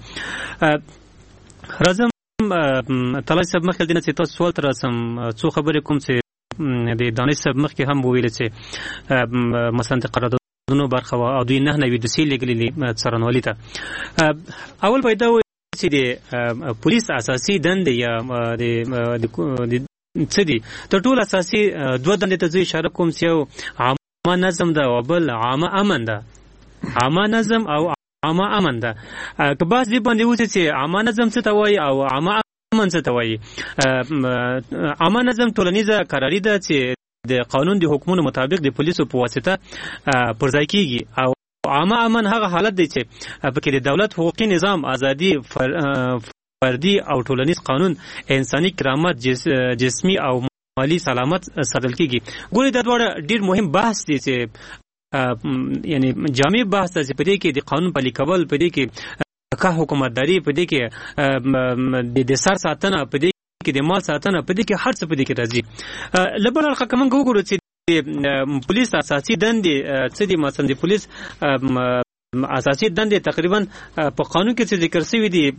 راځم طلای صاحب مخکې دینه چې تاسو سوال تر رسم څو خبرې کوم چې د دانش صاحب مخکې هم ویل چې مثلا قراردادونو برخه او دوی نه نوي د سیل لګلې څرنوالي ته اول پیدا و چې د پولیس اساسي دند یا د څه دي تر ټولو اساسي دوه دندې ته اشاره کوم چې عامه نظم ده او بل عامه امن ده. عامه نظم او عامه امن ده که باز دی باندې وځي چې عامه نظم څه ته وایي او عامه امن څه ته وایي. عامه نظم ټولنیزه قراری ده چې د قانون د حکمونو مطابق د پولیسو په واسطه پر ځای کیږي او عامه امن هغه حالت دی چې پکې د دولت حقوقي نظام ازادي فردي او ټولنیز قانون انساني کرامت جسمي او مالی سلامت ساتل کیږي. ګوري دا ډېر مهم بحث دی چې یعنی جامع بحث دی په دې کې د قانون پلي کول، په دې کې که حکومتداري، په دې کې د سر ساتنه، په دې کې د مال ساتنه، په دې کې هر څه په دې کې راځي. له بل اړخه که موږ وګورو چې پولیس اساسي دندې څه دي، مثلا د پولیس اساسي دندې تقریبا په قانون کې څه ذکر شوي دي،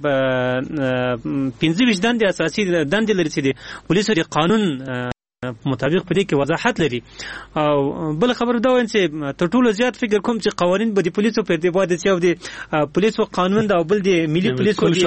25 دندې اساسي دندې لري چې د پولیسو د قانون مطابق په دې کې وضاحت لري. او بل خبر دا وایم چې تر ټولو زیات فکر کوم چې قوانین به د پولیسو په ارتباط دي چې د پولیسو قانون دا او بل د ملي پولیسو بل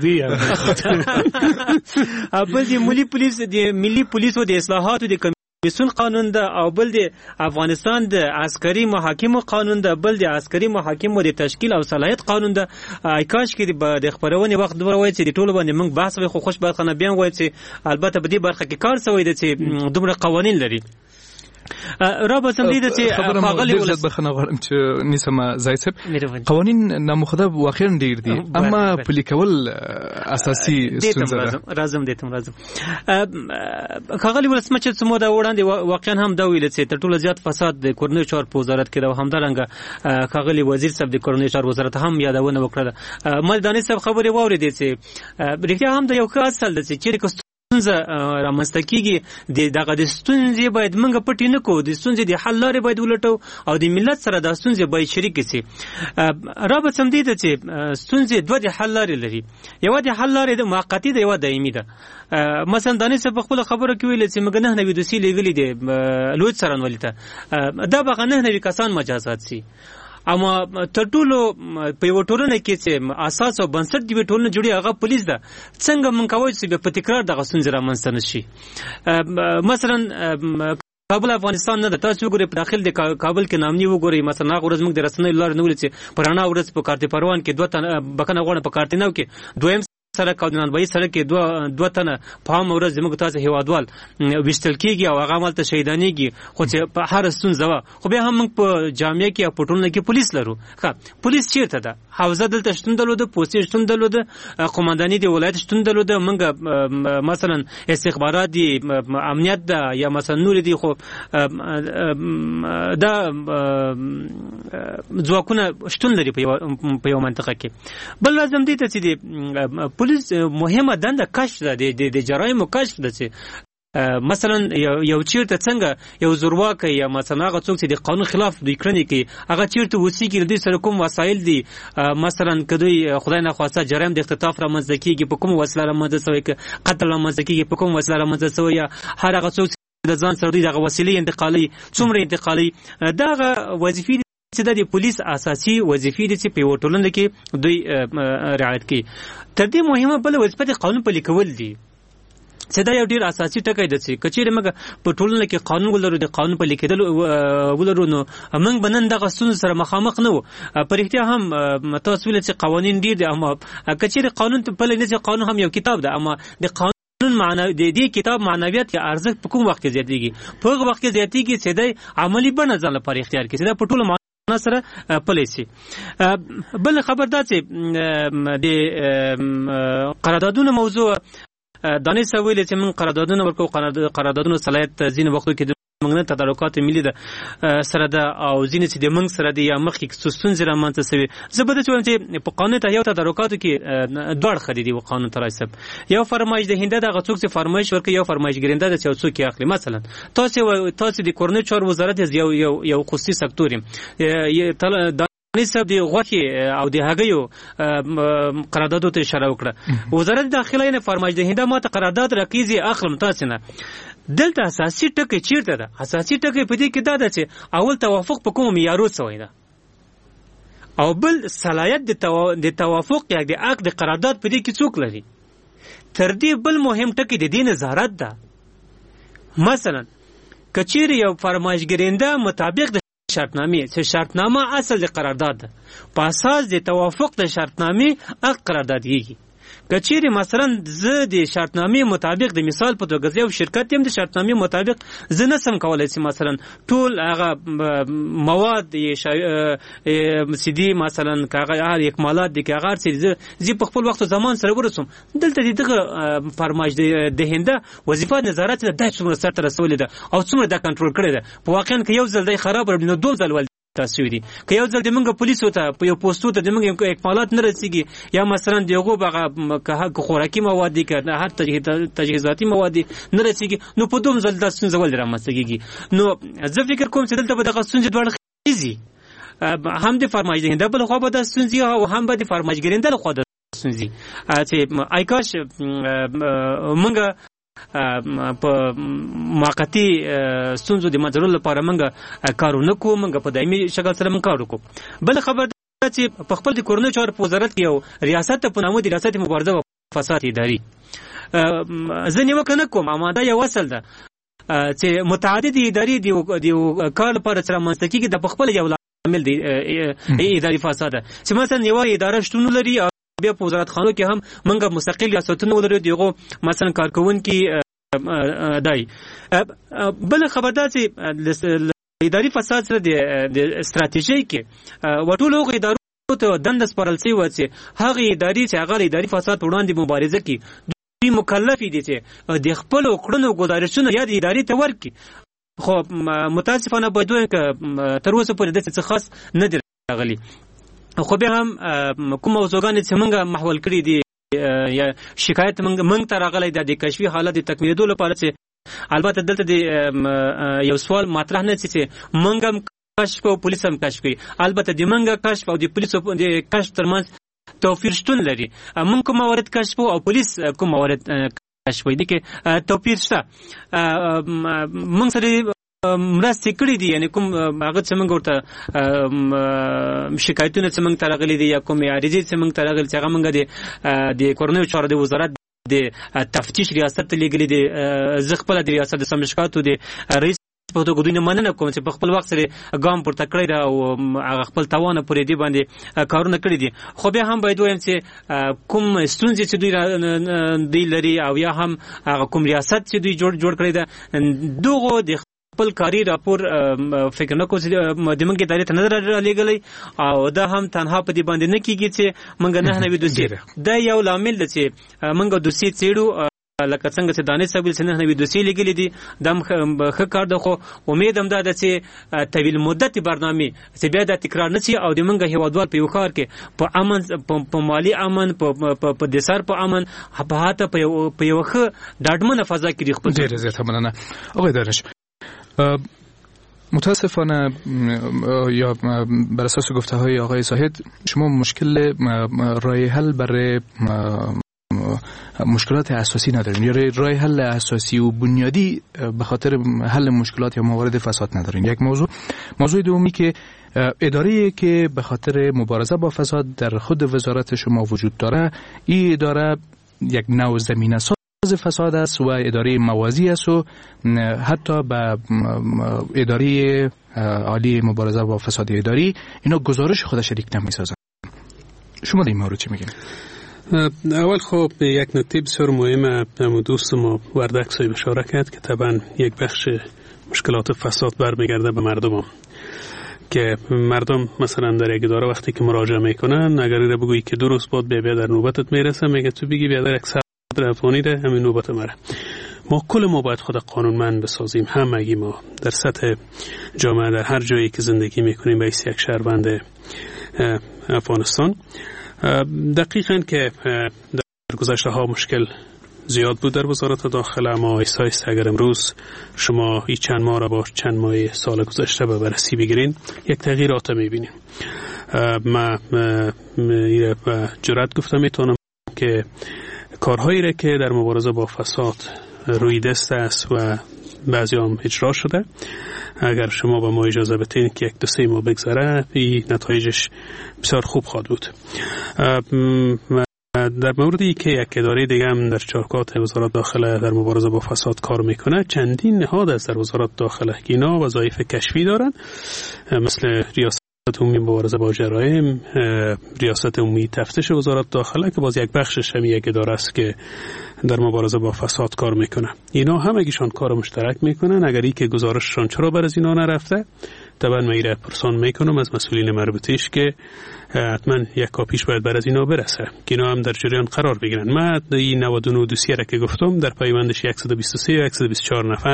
د ملي پولیسو د اصلاحاتو د کمیسیون قانون ده، او بل د افغانستان د عسکري محاکمو قانون ده، بل د عسکري محاکمو د تشکیل او صلاحیت قانون ده. کاش کې د خبرونې وخت دوه وای چې د ټولو باندې موږ بحث وکړو، خو خوشبختانه بیا وای چې البته په دې برخه کې کار شوی دی چې دومره قوانین لري. رابط هم دې چې خاغلی ولس بخنه غواړم چې نسمه زایصب قوانین نامخده واقعا ډیر دي، اما پلي کول اساسي ستونزه ده. راځم خاغلی ولس مچ څه موده وړاندې واقعا هم دا ویل چې تر ټولو زیات فساد د کورنۍ چارو په وزارت کې ده. همدارنګه خاغلی وزیر صاحب د کورنۍ چارو وزارت هم یادونه وکړه. ملداني صاحب خبرې واورېدې چې رښتیا هم د یو ښه اصل ده چې چیرې ستونزه رامنځته کېږي، دغه د ستونزې باید موږ پټې نه کړو، د ستونزې د حل لارې باید ولټو او د ملت سره دا ستونزې باید شریکې شي. رابط هم دې ته چې ستونزې دوه د حل لارې لري، یوه د حل لارې د موقتي ده، یوه دایمي ده. مثلا دانش صاحب په خپله خبره کې ویل چې موږ 9 دوسي لیږلي دي لوی څارنوالي ته، دا به 9 کسان مجازات شي. اما تر ټولو په یو ټولنه کې چې اساس او بنسټ دی ټولنه جوړي هغه پولیس ده. څنګه مونږ کوی چې په تکرار دغه ستونزې رامنځته نشي؟ مثلا کابل افغانستان نه ده، تاسو وګورئ په داخل د کابل کې نامني وګورئ، مثلا هغه ورځ موږ د رسنیو لارې نه ولې چې پرانا ورځ په کارت پروان کې 2 تنه بکنه غوړه په کارتینو کې دویم سړک او د نانوایي سړک کې 2 تنه په هم ورځ زموږ تاسو هیوادوال وشتل کېږي او هغه عمل ته شهیدانېږي. خو چې په هر ستونزه وه، خو بیا هم موږ په جامعه کې او په ټولنه کې پولیس لرو. ښه پولیس چېرته ده؟ حوزه دلته شتون درلوده، پوستې شتون درلوده، قمانداني د ولایت شتون درلوده، موږ مثلا استخبارات دي، امنیت ده، یا مثلا نور دي، خو دا ځواکونه شتون لري په یو منطقه کې. بل لازم دی ته چې پولیس مهمه دنده کشف ده، د جرایمو کشف ده. چې مثلا یو چیرته څنګه یو زورواک یا مثلا هغه څوک چې د قانون خلاف دوی کړنې کوي هغه چیرته اوسېږي، د دوی سره کوم وسایل دي، مثلا که دوی خدای نخواسته جرایم د اختطاف رامنځته کېږي په کوم وسیله رامنځته شوی، که قتل رامنځته کېږي په کوم وسیله رامنځته شوی، یا هر هغه څوک د ځان سره دوی دغه وسیلې انتقالوي څومره انتقالوي. دغه وظیفې چې د پولیس اساسي وظیفې دي چې په یوه ټولنه کې دوی رعایت کوي. تر دې مهمه بله وظیفه د قانون پلي کول دي، چې دا یو ډېر اساسي ټکی ده. چې که چېرې موږ په ټولنه کې قانون ولرو، د قانون پلي کېدل ولرو، نو موږ به نن دغه ستونزو سره مخامخ نه وو. په رښتیا هم تاسو ویل چې قوانین ډېر دي، اما که چېرې قانون پلی نه شي، قانون هم یو کتاب ده، اما د قانون د دې کتاب معنویت یا ارزښت په کوم وخت کې زیاتېږي؟ په هغه وخت کې زیاتېږي چې دی عملي بڼه ځان لپاره اختیار کړي، چې دا په ټولو سره پلی شي. بل خبر دا چې د قراردادونو موضوع دانش صاحب ویل چې موږ قراردادونه ورکو، قراردادونو صلاحیت ځینې وختو کې موږ نه تدارکات ملي ده سره ده، او ځینې چې د موږ سره دي یا مخکې ستونزې رامنځته شوي. زه به داسې وایم چې په قانون ته یو تدارکاتو کې دوه اړخه دي و قانون ته رایسب. یو فرمایش دهنده ده، هغه څوک چې فرمایش ورکوي، یو فرمایش ګرنده ده چې یو څوک یې اخلي. مثلا تاسو د کورنۍ چارو وزارت یو خصوصي سکتور یم، دانش صاحب د غوښې او د هګیو قراردادو ته اشاره وکړه. وزارت داخله یې فرمایش دهنده ما ته قرارداد راکیږي اخلم تاسو نه. دلته اساسي ټکی چیرته ده؟ اساسي ټکی په دې کې دا ده چې اول توافق په کوم معیارو شوی ده، او بل صلاحیت د توافق یا د عقد د قرارداد په دې کې څوک لري. تر دې بل مهم ټکی د دې نظارت ده. مثلا که چیرې یو فرمایشګرنده مطابق د شرطنامې، چې شرطنامه اصل د قرارداد ده، په اساس د توافق د شرطنامې عقد قرارداد کیږي. کچېرې مثلا زه د شرطنامې مطابق د مثال په توګه یو شرکت یم د شرطنامې مطابق زه نسم کولای چې مثلا ټول هغه مواد سیدی مثلا کاغذ اکمالات د کاغذ زی په خپل وخت زمان سره ورسوم دلته دغه فرمایش دهنده وظیفه نظارت د څومره سره رسول ده او څومره د کنټرول کړی ده په واقعا کې یو ځل دی خراب نو دوه ځل تاسو دي که یو ځل د منګه پولیسو ته په یو پوسټو ته د منګه اکمالات نه رسیږي یا مثلا دغه بغه خوراکي مواد دي که هر تجهیزاتي مواد نه رسیږي نو په دوم ځل د ستونزه ول درامستګي نو زه فکر کوم چې دلته به دغه ستونزه ډول خيزي هم د فرمایش دهنده بل خو به د ستونزه او هم به د فرمایشګرنده خو د ستونزه چې آیکاش منګه په موقتی ستونزو د مجرول لپاره منګه کارونه کوو منګه په دایمي شکل سره من کار وکړو بل خبر چې په خپل د کورنۍ چارو په وزارت کې یو ریاست په نامه د ریاست مبارزه او فساد اداري ځنې وکنه کوم اماده یو وصل ده چې متعدد اداري دی کار لپاره سره منځکیږي د خپل یو عامل دی اداري فساد چې مثلا یو اداره شتون لري بیا په وزارت خانو کې هم منګه مستقل ریاستونه ولري دیغه مثلا کارکون کې دای بل خبردار چې اداري فساد سره د استراتیژي کې وټولو ادارو ته دند سپارلسي و چې هغه اداري چې هغه اداري فساد وړاندې مبارزه کوي دوی مکلف دي چې د خپل کړنو ګزارشونه یا د اداري ته ورکړي خو متاسفانه بدوین ک تر اوسه پورې د څه خاص نه دی راغلي خو به هم کوم موضوعګان چې موږ محول کړی دي یا شکایت موږ ته راغلی د کشفي حالت د تکمیلېدو لپاره چې البته دلته د یو سوال مطرح نه چې موږ هم کشف او پولیس هم کشف کوي البته د موږ کشف او د پولیسو د کشف ترمنځ توپیر شتون لري موږ کوم موارد کشف او پولیس کوم موارد کشف کوي دغه توپیر شته موږ سره مرستې کړې دي یعنی کوم هغه چې موږ ورته شکایتونه چې موږ ترغلي دي یا کوم عارضي چې موږ ترغلي چې هغه موږ د کورنۍ چارو د وزارت د تفتیش ریاست لګلې دي زغپل د ریاست د سمشکاتو د رئیس په توګه دوی نه مننه کوم چې په خپل وخت سره ګام پورته کړی دا او هغه خپل توانه پرې دی باندې کارونه کړی دي خو بیا هم باید وایم چې کوم ستونزې چې دوی لري او یا هم هغه کوم ریاست چې دوی جوړ کړی دا دغه د خپل کاری راپور فکر نه کوم د منګه ادارې ته نظر لګلې او دا هم تنها په دې باندې نه کیږي چې منګه نه نوې دوسیه دا یو لامل دی چې منګه دوسیه چېړو لکه څنګه چې دانش صاحب سنه نوې دوسیه لګلې دي دم ښه کار ده خو امید هم ده چې طویل مدت برنامه چې بیا د تکرار نشي او د منګه هیوادوال په یو کار کې په امن په مالی امن په دسر په امن په هاته په یو ښه ډاډمنه فضا کې خپل ډیر زیاته مننه آقای دانش متاسفانه یا بر اساس گفته های آقای زاهد شما مشکل راه حل برای مشکلات اساسی ندارین یا راه حل اساسی و بنیادی به خاطر حل مشکلات یا موارد فساد ندارین. یک موضوع دومی که اداره‌ای که به خاطر مبارزه با فساد در خود وزارت شما وجود داره، این اداره یک نوع زمینه ساز فساد است و اداره موازی است و حتی به اداره عالی مبارزه با فساد اداری اینا گزارش خود شریک نمی‌سازن. شما در این مورد چی میگین؟ اول خب یک نکته بسیار مهمه دوست ما وردک صاحب اشاره کرد که طبعا یک بخش مشکلات فساد برمیگرده به مردم که مردم مثلا در یک اداره وقتی که مراجعه میکنن اگر ایره بگویی که 2 روز بعد بیا در نوبتت میرسه میگه تو بگی بیا در یک صدر افغانی ده همین نوبت مره. ما باید خود قانونمند بسازیم، همگی ما در سطح جامعه در هر جایی که زندگی میکنیم به حیث یک شهروند افغانستان. دقیقاً که در گذشته ها مشکل زیاد بود در وزارت داخله، اما آیسته آیسته اگر امروز شما این چند ماه را با چند ماه سال گذشته به بررسی بگیرین یک تغییرات میبینیم. من جرأت گفتم میتونم که کارهایی را که در مبارزه با فساد روی دست است و بعضی هم اجرا شده، اگر شما به ما اجازه بدین که 1-2 ماه بگذره این نتایجش بسیار خوب خواهد بود. در موردی که یک اداره دیگه هم در چارکات وزارت داخله در مبارزه با فساد کار میکنه، چندین نهاد است در وزارت داخله که اینا وظایف کشفی دارن، مثل ریاست عمومی مبارزه با جرایم، ریاست عمومی تفتیش وزارت داخله که باز یک بخشش هم یک اداره است که در مبارزه با فساد کار میکنه. اینا همگیشان کار مشترک میکنن. اگر ای که گزارششان چرا بر از اینا نرفته، طبعا من ایره پرسان میکنم از مسئولین مربوطه‌اش که حتما یک کاپیش باید بر از اینا برسه که اینا هم در جریان قرار بگیرن. من این 99 دوسیه را که گفتم در پایوندش 123 و 124 نفر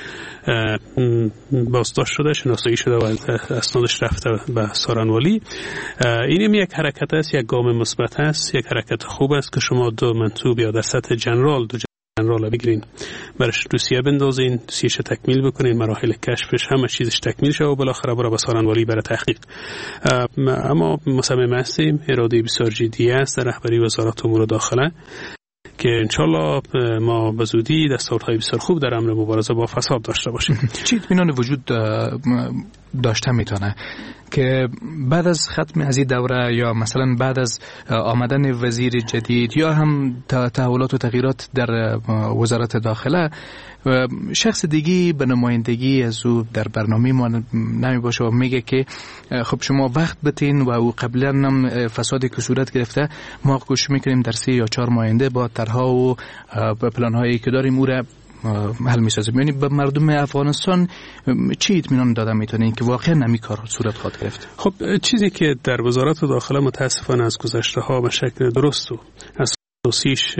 بازداشت شده، شناسایی شده و اسنادش رفته به سارنوالی. اینم یک حرکت است، یک گام مثبت است، یک حرکت خوب است که شما دو منصوب یا در سطح جنرال بگیرین، برش دوسیه بندازین، دوسیهش تکمیل بکنین، مراحل کشفش همه چیزش تکمیل شه و بالاخره برای سارنوالی برای تحقیق. اما مصمم هستیم، اراده بسیار جدی است در رهبری وزارت امور داخله که انشالله ما به زودی دستورهای بسیار خوب در امر مبارزه با فساد داشته باشیم. چی اطمینان وجود داشته میتونه که بعد از ختم از این دوره یا مثلا بعد از آمدن وزیر جدید یا هم تحولات و تغییرات در وزارت داخله شخص دیگی به نمایندگی از او در برنامه ما نمی باشه و میگه که خب شما وقت بتین و او قبلا هم فسادی که صورت گرفته ما کوشش میکنیم در 3 یا 4 ماه آینده با طرح‌ها و پلان هایی که داریم او را حل می‌سازیم. یعنی به مردم افغانستان چی اطمینان داده میتونین که واقعا نمی کار صورت خواهد گرفت؟ خب چیزی که در وزارت داخله متاسفانه از گذشته ها به شکل درست و اساسیش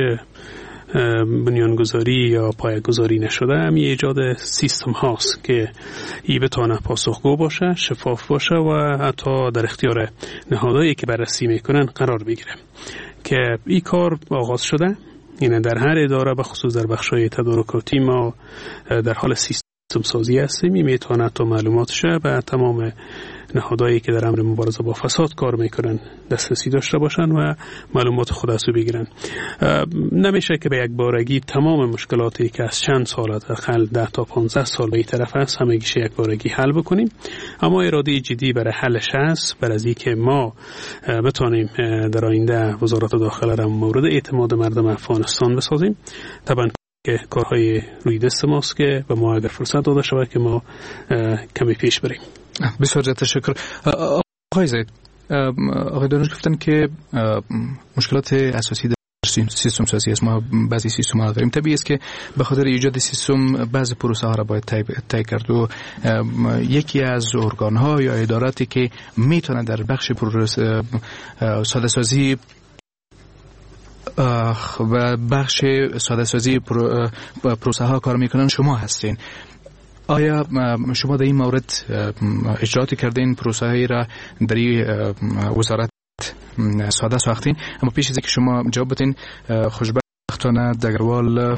بنیانگذاری یا پایه‌گذاری نشده، همین ایجاد سیستم هاست که ای بتونه پاسخگو باشه، شفاف باشه و حتی در اختیار نهادهایی که بررسی میکنن قرار بگیره. که این کار آغاز شده، اینه در هر اداره به خصوص در بخش‌های تدارکاتی ما در حال سیستم سازی هستیم. میتونه تا معلوماتش به تمام نهادهایی که در امر مبارزه با فساد کار میکنن دسترسی داشته باشن و معلومات خود از او بگیرن. نمیشه که به یک بارگی تمام مشکلاتی که از چند سال حداقل 10 تا 15 سال به این طرف است همگیش یک بارگی حل بکنیم، اما اراده جدی برای حلش هست، برای از اینکه ما بتونیم در آینده وزارت داخله را مورد اعتماد مردم افغانستان بسازیم. طبعا که کارهای روی دست ماست که به ما اگر فرصت داده شود که ما کمی پیش بریم. بسیار تشکر. آقای زید، آقای دانش گفتن که مشکلات اساسی در سیستم سازی است. ما بعضی سیستم ها داریم، طبیعی است که به خاطر ایجاد سیستم بعضی پروسه ها را باید طی کرد و یکی از ارگان ها یا اداراتی که میتونه در بخش ساده سازی و بخش ساده سازی پروسه ها کار میکنن شما هستین. آیا شما در این مورد اجراعاتی کردین، پروسه هایی را در وزارت ساده ساختین؟ اما پیش از اینکه شما جواب بدین، خوشبختانه دگروال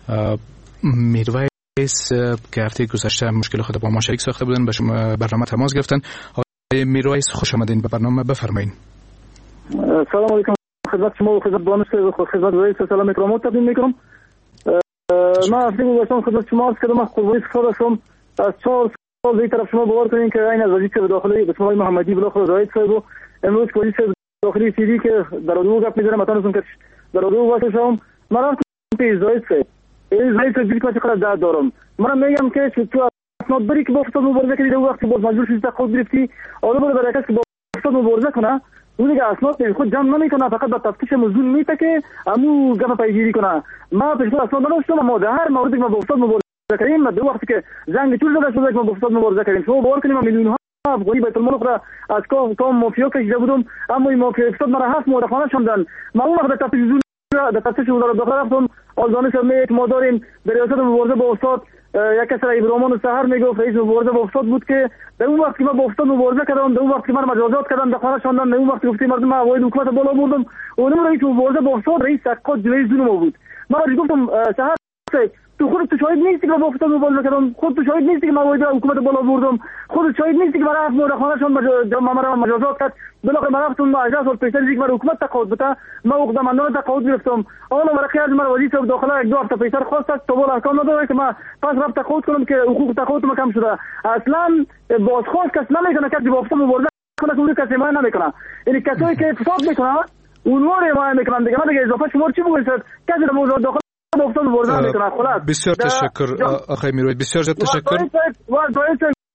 میرویس که هفته گذشته مشکل خود با ما شریک ساخته بودن به شما برنامه تماس گرفتن. آقای میرویس خوش آمدین به برنامه، بفرمایید. سلام علیکم خدمت شما و خدمت دانش و خدمت رئیس سلام اکرامات تقدیم میکنم. من هفته گذشته خدمت شما عرض کردم، قربانی خدا شما از 4 سال به طرف شما باور کنین که این از وزیر داخلی به اسم محمدی بالاخره زاید صاحب و امروز پلیس داخلی سیدی که در رادیو گپ میزنه متنتون که در رادیو واسه شما من رفتم پیش زاید صاحب دیگه که چقدر درد دارم. من میگم که تو اسناد بری که با فساد مبارزه کردی وقتی باز مجبور شدی خود گرفتی آدم رو برای کسی که با فساد مبارزه کنه اون دیگه اسناد خود جمع نمیکنه، فقط با تفتیش مزدور میته که امو گپ پیگیری کنه. ما پیش اسناد نداشتم، ما در هر موردی ما با فساد مبارزه کردیم. دو وقتی که زنگ طول داده شده که ما با فساد مبارزه کردیم، شما باور کنیم میلیون ها افغانی بیت المال را از کام مافیا کشیده بودم، اما این مافیا فساد مرا 7 ماه خانه شوندن. ما اون وقت تفتیش وزارت داخله رفتم، آلدانش میگه ما داریم در ریاست مبارزه با فساد یک کس را ابراهیم سحر میگفت رئیس مبارزه با فساد بود که در اون وقت که من با فساد مبارزه کردم، در اون وقت که من مجازات کردم در خانه شوندن، در اون وقت گفتم مردم ما اوایل حکومت بالا بردم، اون رئیس مبارزه با فساد رئیس سقاط جویز دونم بود. من گفتم سحر تو خودت تو شاهد نیستی که با فساد مبارزه کردم، خودت تو شاهد نیستی که من اوایل حکومت بالا بردم، خودت شاهد نیستی که برای 7 ماه خانه شوند مرا مجازات کرد. بالاخره من رفتم 18 سال پیش از اینکه من حکومت تقاعد بده ما عقده‌مندان تقاعد گرفتم. حالا ورقه از من وزیر صاحب داخله 1-2 هفته پیش خواست تا بالا احکام نداره که من پس رفت تقاعد کنم که حقوق تقاعد ما کم شده. اصلا بازخواست کس نمیکنه که با فساد مبارزه کنه، اون کسی ما نمیکنه. یعنی کسایی که فساد میکنه اونها رو ما میکنن دیگه. من دیگه اضافه شما چی بگوید کسی در موضوع داخل با فساد مبارزه میکنه. خلاص بسیار تشکر آقای میروید، بسیار تشکر.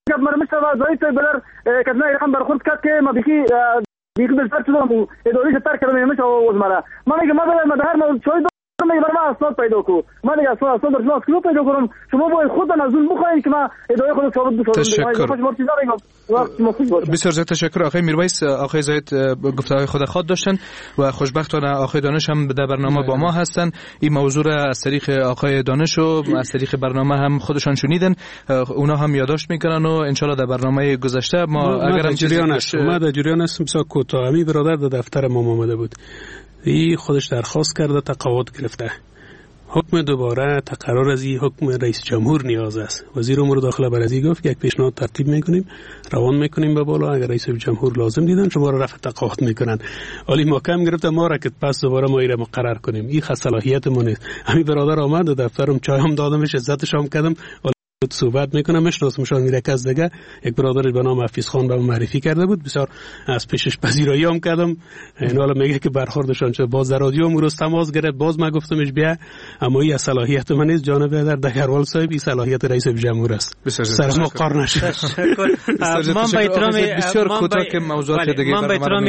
مرمش رئیس بلر کدنا رقم برخورد کرد که ما بیخی بلتر شدم و اداریش ترک کردم میمش و مرا من میگم ما در هر مورد چای میگم برام اسناد پیدا کو من دیگه اسناد در شما کیلو پیدا کنم شما باید خود از اون بخواید که ما ادعای خود ثابت بکنم. بسیار زیاد تشکر آقای میرویس. آقای زاید گفتگوی خود خود داشتن و خوشبختانه آقای دانش هم در برنامه با ما هستن. این موضوع را از طریق آقای دانش و از طریق برنامه هم خودشان شنیدن، اونا هم یادداشت میکنن و ان شاء الله در برنامه گذشته ما اگر ما در جریان هستیم. بسیار کوتاهی برادر در دفتر ما آمده بود، ای خودش درخواست کرده تقاعد گرفته. حکم دوباره تقرار از این حکم رئیس جمهور نیاز است. وزیر امور داخله بر ازی گفت یک پیشنهاد ترتیب میکنیم، روان میکنیم به بالا، اگر رئیس جمهور لازم دیدن شما را رفع تقاعد میکنن. ولی محکم گرفته ما را که پس دوباره ما ایره مقرر کنیم. این صلاحیت ما نیست. همین برادر آمد دفترم چایم دادمش، عزتش هم کردم، صحبت میکنم. میشناسمشان میره از دیگه یک برادر به نام حفیظ خان به معرفی کرده بود، بسیار از پیشش پذیرایی هم کردم. این حالا میگه که برخوردشان شد. باز در رادیو امروز تماس گرفت، باز من گفتمش بیا، اما این صلاحیت من نیست جناب در دگروال صاحب، این صلاحیت رئیس جمهور است. سر ما قار نشه. من به احترام بسیار کوتاه که موضوعات دیگه من به احترام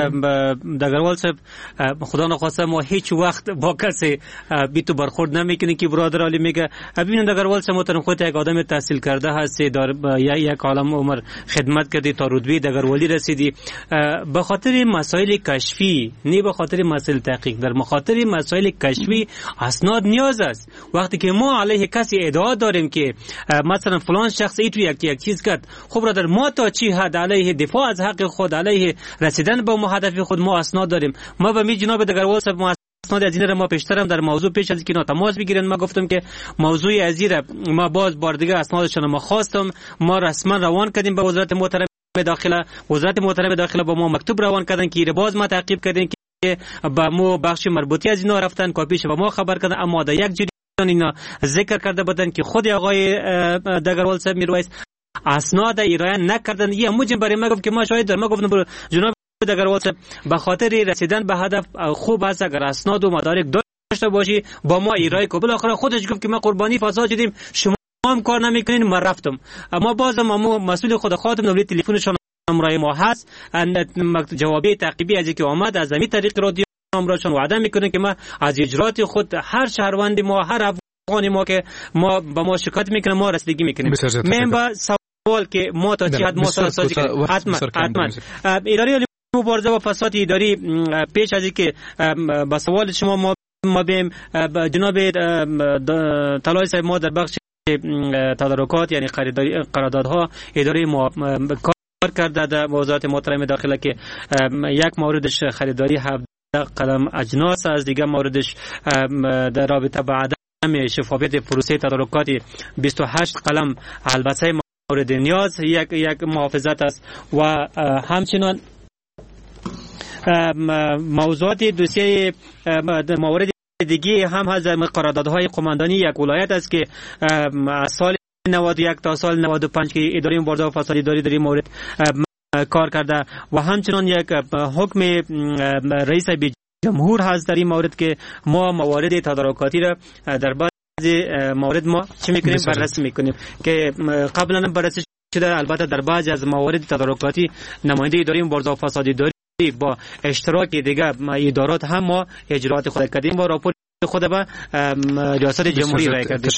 دگروال صاحب خدا نخواسته ما هیچ وقت با کسی بی تو برخورد نمیکنیم که برادر علی میگه ببین دگروال صاحب محترم خودت یک آدم تحصیل کرده هستی، در یک عالم عمر خدمت کردی تا رتبه دگرولی رسیدی، به خاطر مسائل کشفی نه به خاطر مسائل تحقیق، در خاطر مسائل کشفی اسناد نیاز است. وقتی که ما علیه کسی ادعا داریم که مثلا فلان شخص ای تو یک چیز کرد، خب برادر ما تا چی حد علیه دفاع از حق خود، علیه رسیدن به هدف خود ما اسناد داریم. ما به می جناب دگروال صاحب اسناد از این را ما پیشترم در موضوع پیش از اینکه اینا تماس بگیرن ما گفتم که موضوع از این ما باز بار دیگه اسنادشون ما خواستم، ما رسما روان کردیم به وزارت محترم داخله. وزارت محترم داخله با ما مکتوب روان کردن که باز ما تعقیب کردیم که با ما بخش مربوطی از اینا رفتن کاپیش با ما خبر کردن، اما در یک جریان اینا ذکر کرده بودن که خود آقای دگروال صاحب میرویس اسناد ارائه نکردن. یه موجب برای ما گفت که ما شاهد در ما گفتم جناب دگروال صاحب به خاطر رسیدن به هدف خوب است اگر اسناد و مدارک داشته باشی با ما ارائه کو. بالاخره خودش گفت که ما قربانی فساد شدیم، شما هم کار نمیکنین. من رفتم، اما بازم ما مسئول خود خاطر نمره تلفنشون نمره ما هست، جوابی تعقیبی از که آمد از همین طریق رادیو نمرهشون وعده میکنه که ما از اجرات خود هر شهروند ما هر افغانی ما که ما با ما شکایت میکنه ما رسیدگی میکنیم. من با سوال که ما تا چه حد ما سازی کنیم حتما اداره مبارزه با فساد اداری پیش از اینکه با سوال شما ما بیم جناب طلایی صاحب ما در بخش تدارکات یعنی قراردادها اداره ما کار کرده در وزارت محترم داخله که یک موردش خریداری 17 قلم اجناس از دیگه موردش در رابطه با عدم شفافیت پروسه تدارکات 28 قلم البته مورد نیاز یک محافظت است و همچنان موضوعات دوسیه موارد دیگه هم هست. قراردادهای قماندانی یک ولایت است که از سال 91 تا سال 95 که اداره مبارزه با فساد اداری در این مورد کار کرده و همچنان یک حکم رئیس جمهور هست در این مورد که ما موارد تدارکاتی را در بعضی موارد ما چه میکنیم بررسی میکنیم که قبلا بررسی شده. البته در بعضی از موارد تدارکاتی نماینده اداره مبارزه با فساد اداری با اشتراک دیگه ادارات هم ما اجرات خود کردیم و راپور خود به ریاست جمهوری رای کردیم.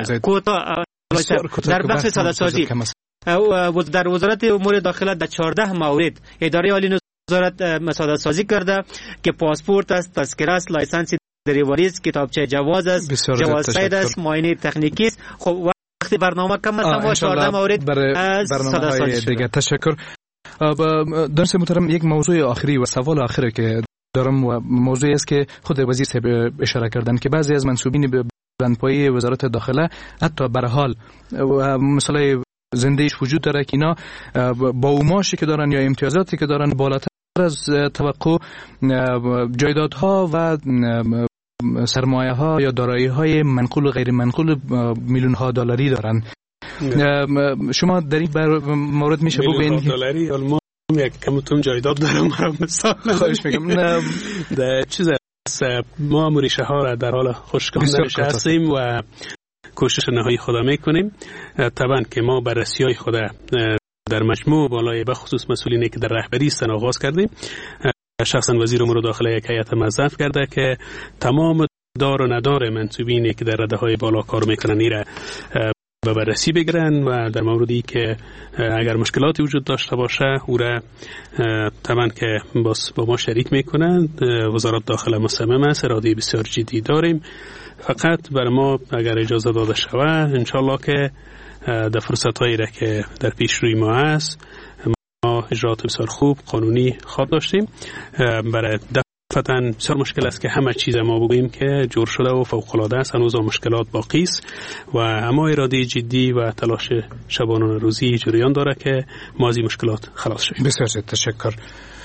در بخش ساده‌سازی در وزارت امور داخله در 14 مورد اداره عالی وزارت ساده‌سازی کرده که پاسپورت است، تذکره است، لایسنس دریوری است، کتابچه جواز است، جواز صید است، معاینه تکنیکی است. خب وقتی برنامه کم است ما 14 مورد ساده‌سازی دیگه. تشکر. دانش محترم یک موضوع آخری و سوال آخری که دارم و موضوعی است که خود وزیر صاحب اشاره کردن که بعضی از منصوبین به بلندپایه وزارت داخله حتی به حال مثلا زندگیش وجود داره که اینا با معاشی که دارن یا امتیازاتی که دارن بالاتر از توقع جایدادها و سرمایه ها یا دارایی های منقول و غیر منقول میلیون ها دلاری دارن. شما در این مورد میشه بگین دلاری ما یک کمتون جایداد دارم برام مثال خواهش میگم در چیز ما ریشه ها را در حال خشکاندنش هستیم و کوشش نهایی خود میکنیم. طبعا که ما بررسی های خود در مجموع بالای بخصوص مسئولینی که در رهبری است آغاز کردیم. شخصا وزیر امور داخله یک هیئت موظف کرده که تمام دار و ندار منصوبینی که در رده های بالا کار میکنن ایره به بررسی بگیرن و در موردی که اگر مشکلاتی وجود داشته باشه او را طبعا که با ما شریک میکنن. وزارت داخله مصمم است، اراده بسیار جدی داریم. فقط بر ما اگر اجازه داده شود انشالله که در فرصت هایی را که در پیش روی ما است ما اجرات بسیار خوب قانونی خواهد داشتیم. برای دفعتاً بسیار مشکل است که همه چیز ما بگوییم که جور شده و فوق العاده است، هنوز مشکلات باقی است و اما اراده جدی و تلاش شبانه روزی جریان داره که ما از این مشکلات خلاص شویم. بسیار زیاد تشکر.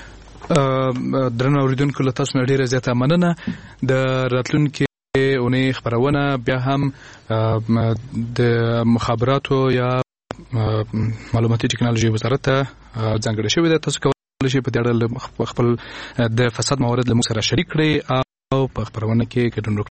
درنو اوریدونکو له تاسو نه ډیره زیاته مننه. د راتلونکي اونۍ خبرونه بیا هم د مخابراتو یا معلوماتي ټکنالوژي وزارت ته ځانګړې شوې ده. تاسو کولی شئ په دې اړه خپل د فساد موارد له موږ سره شریک کړئ او په خبرونه کې ګډون وکړئ.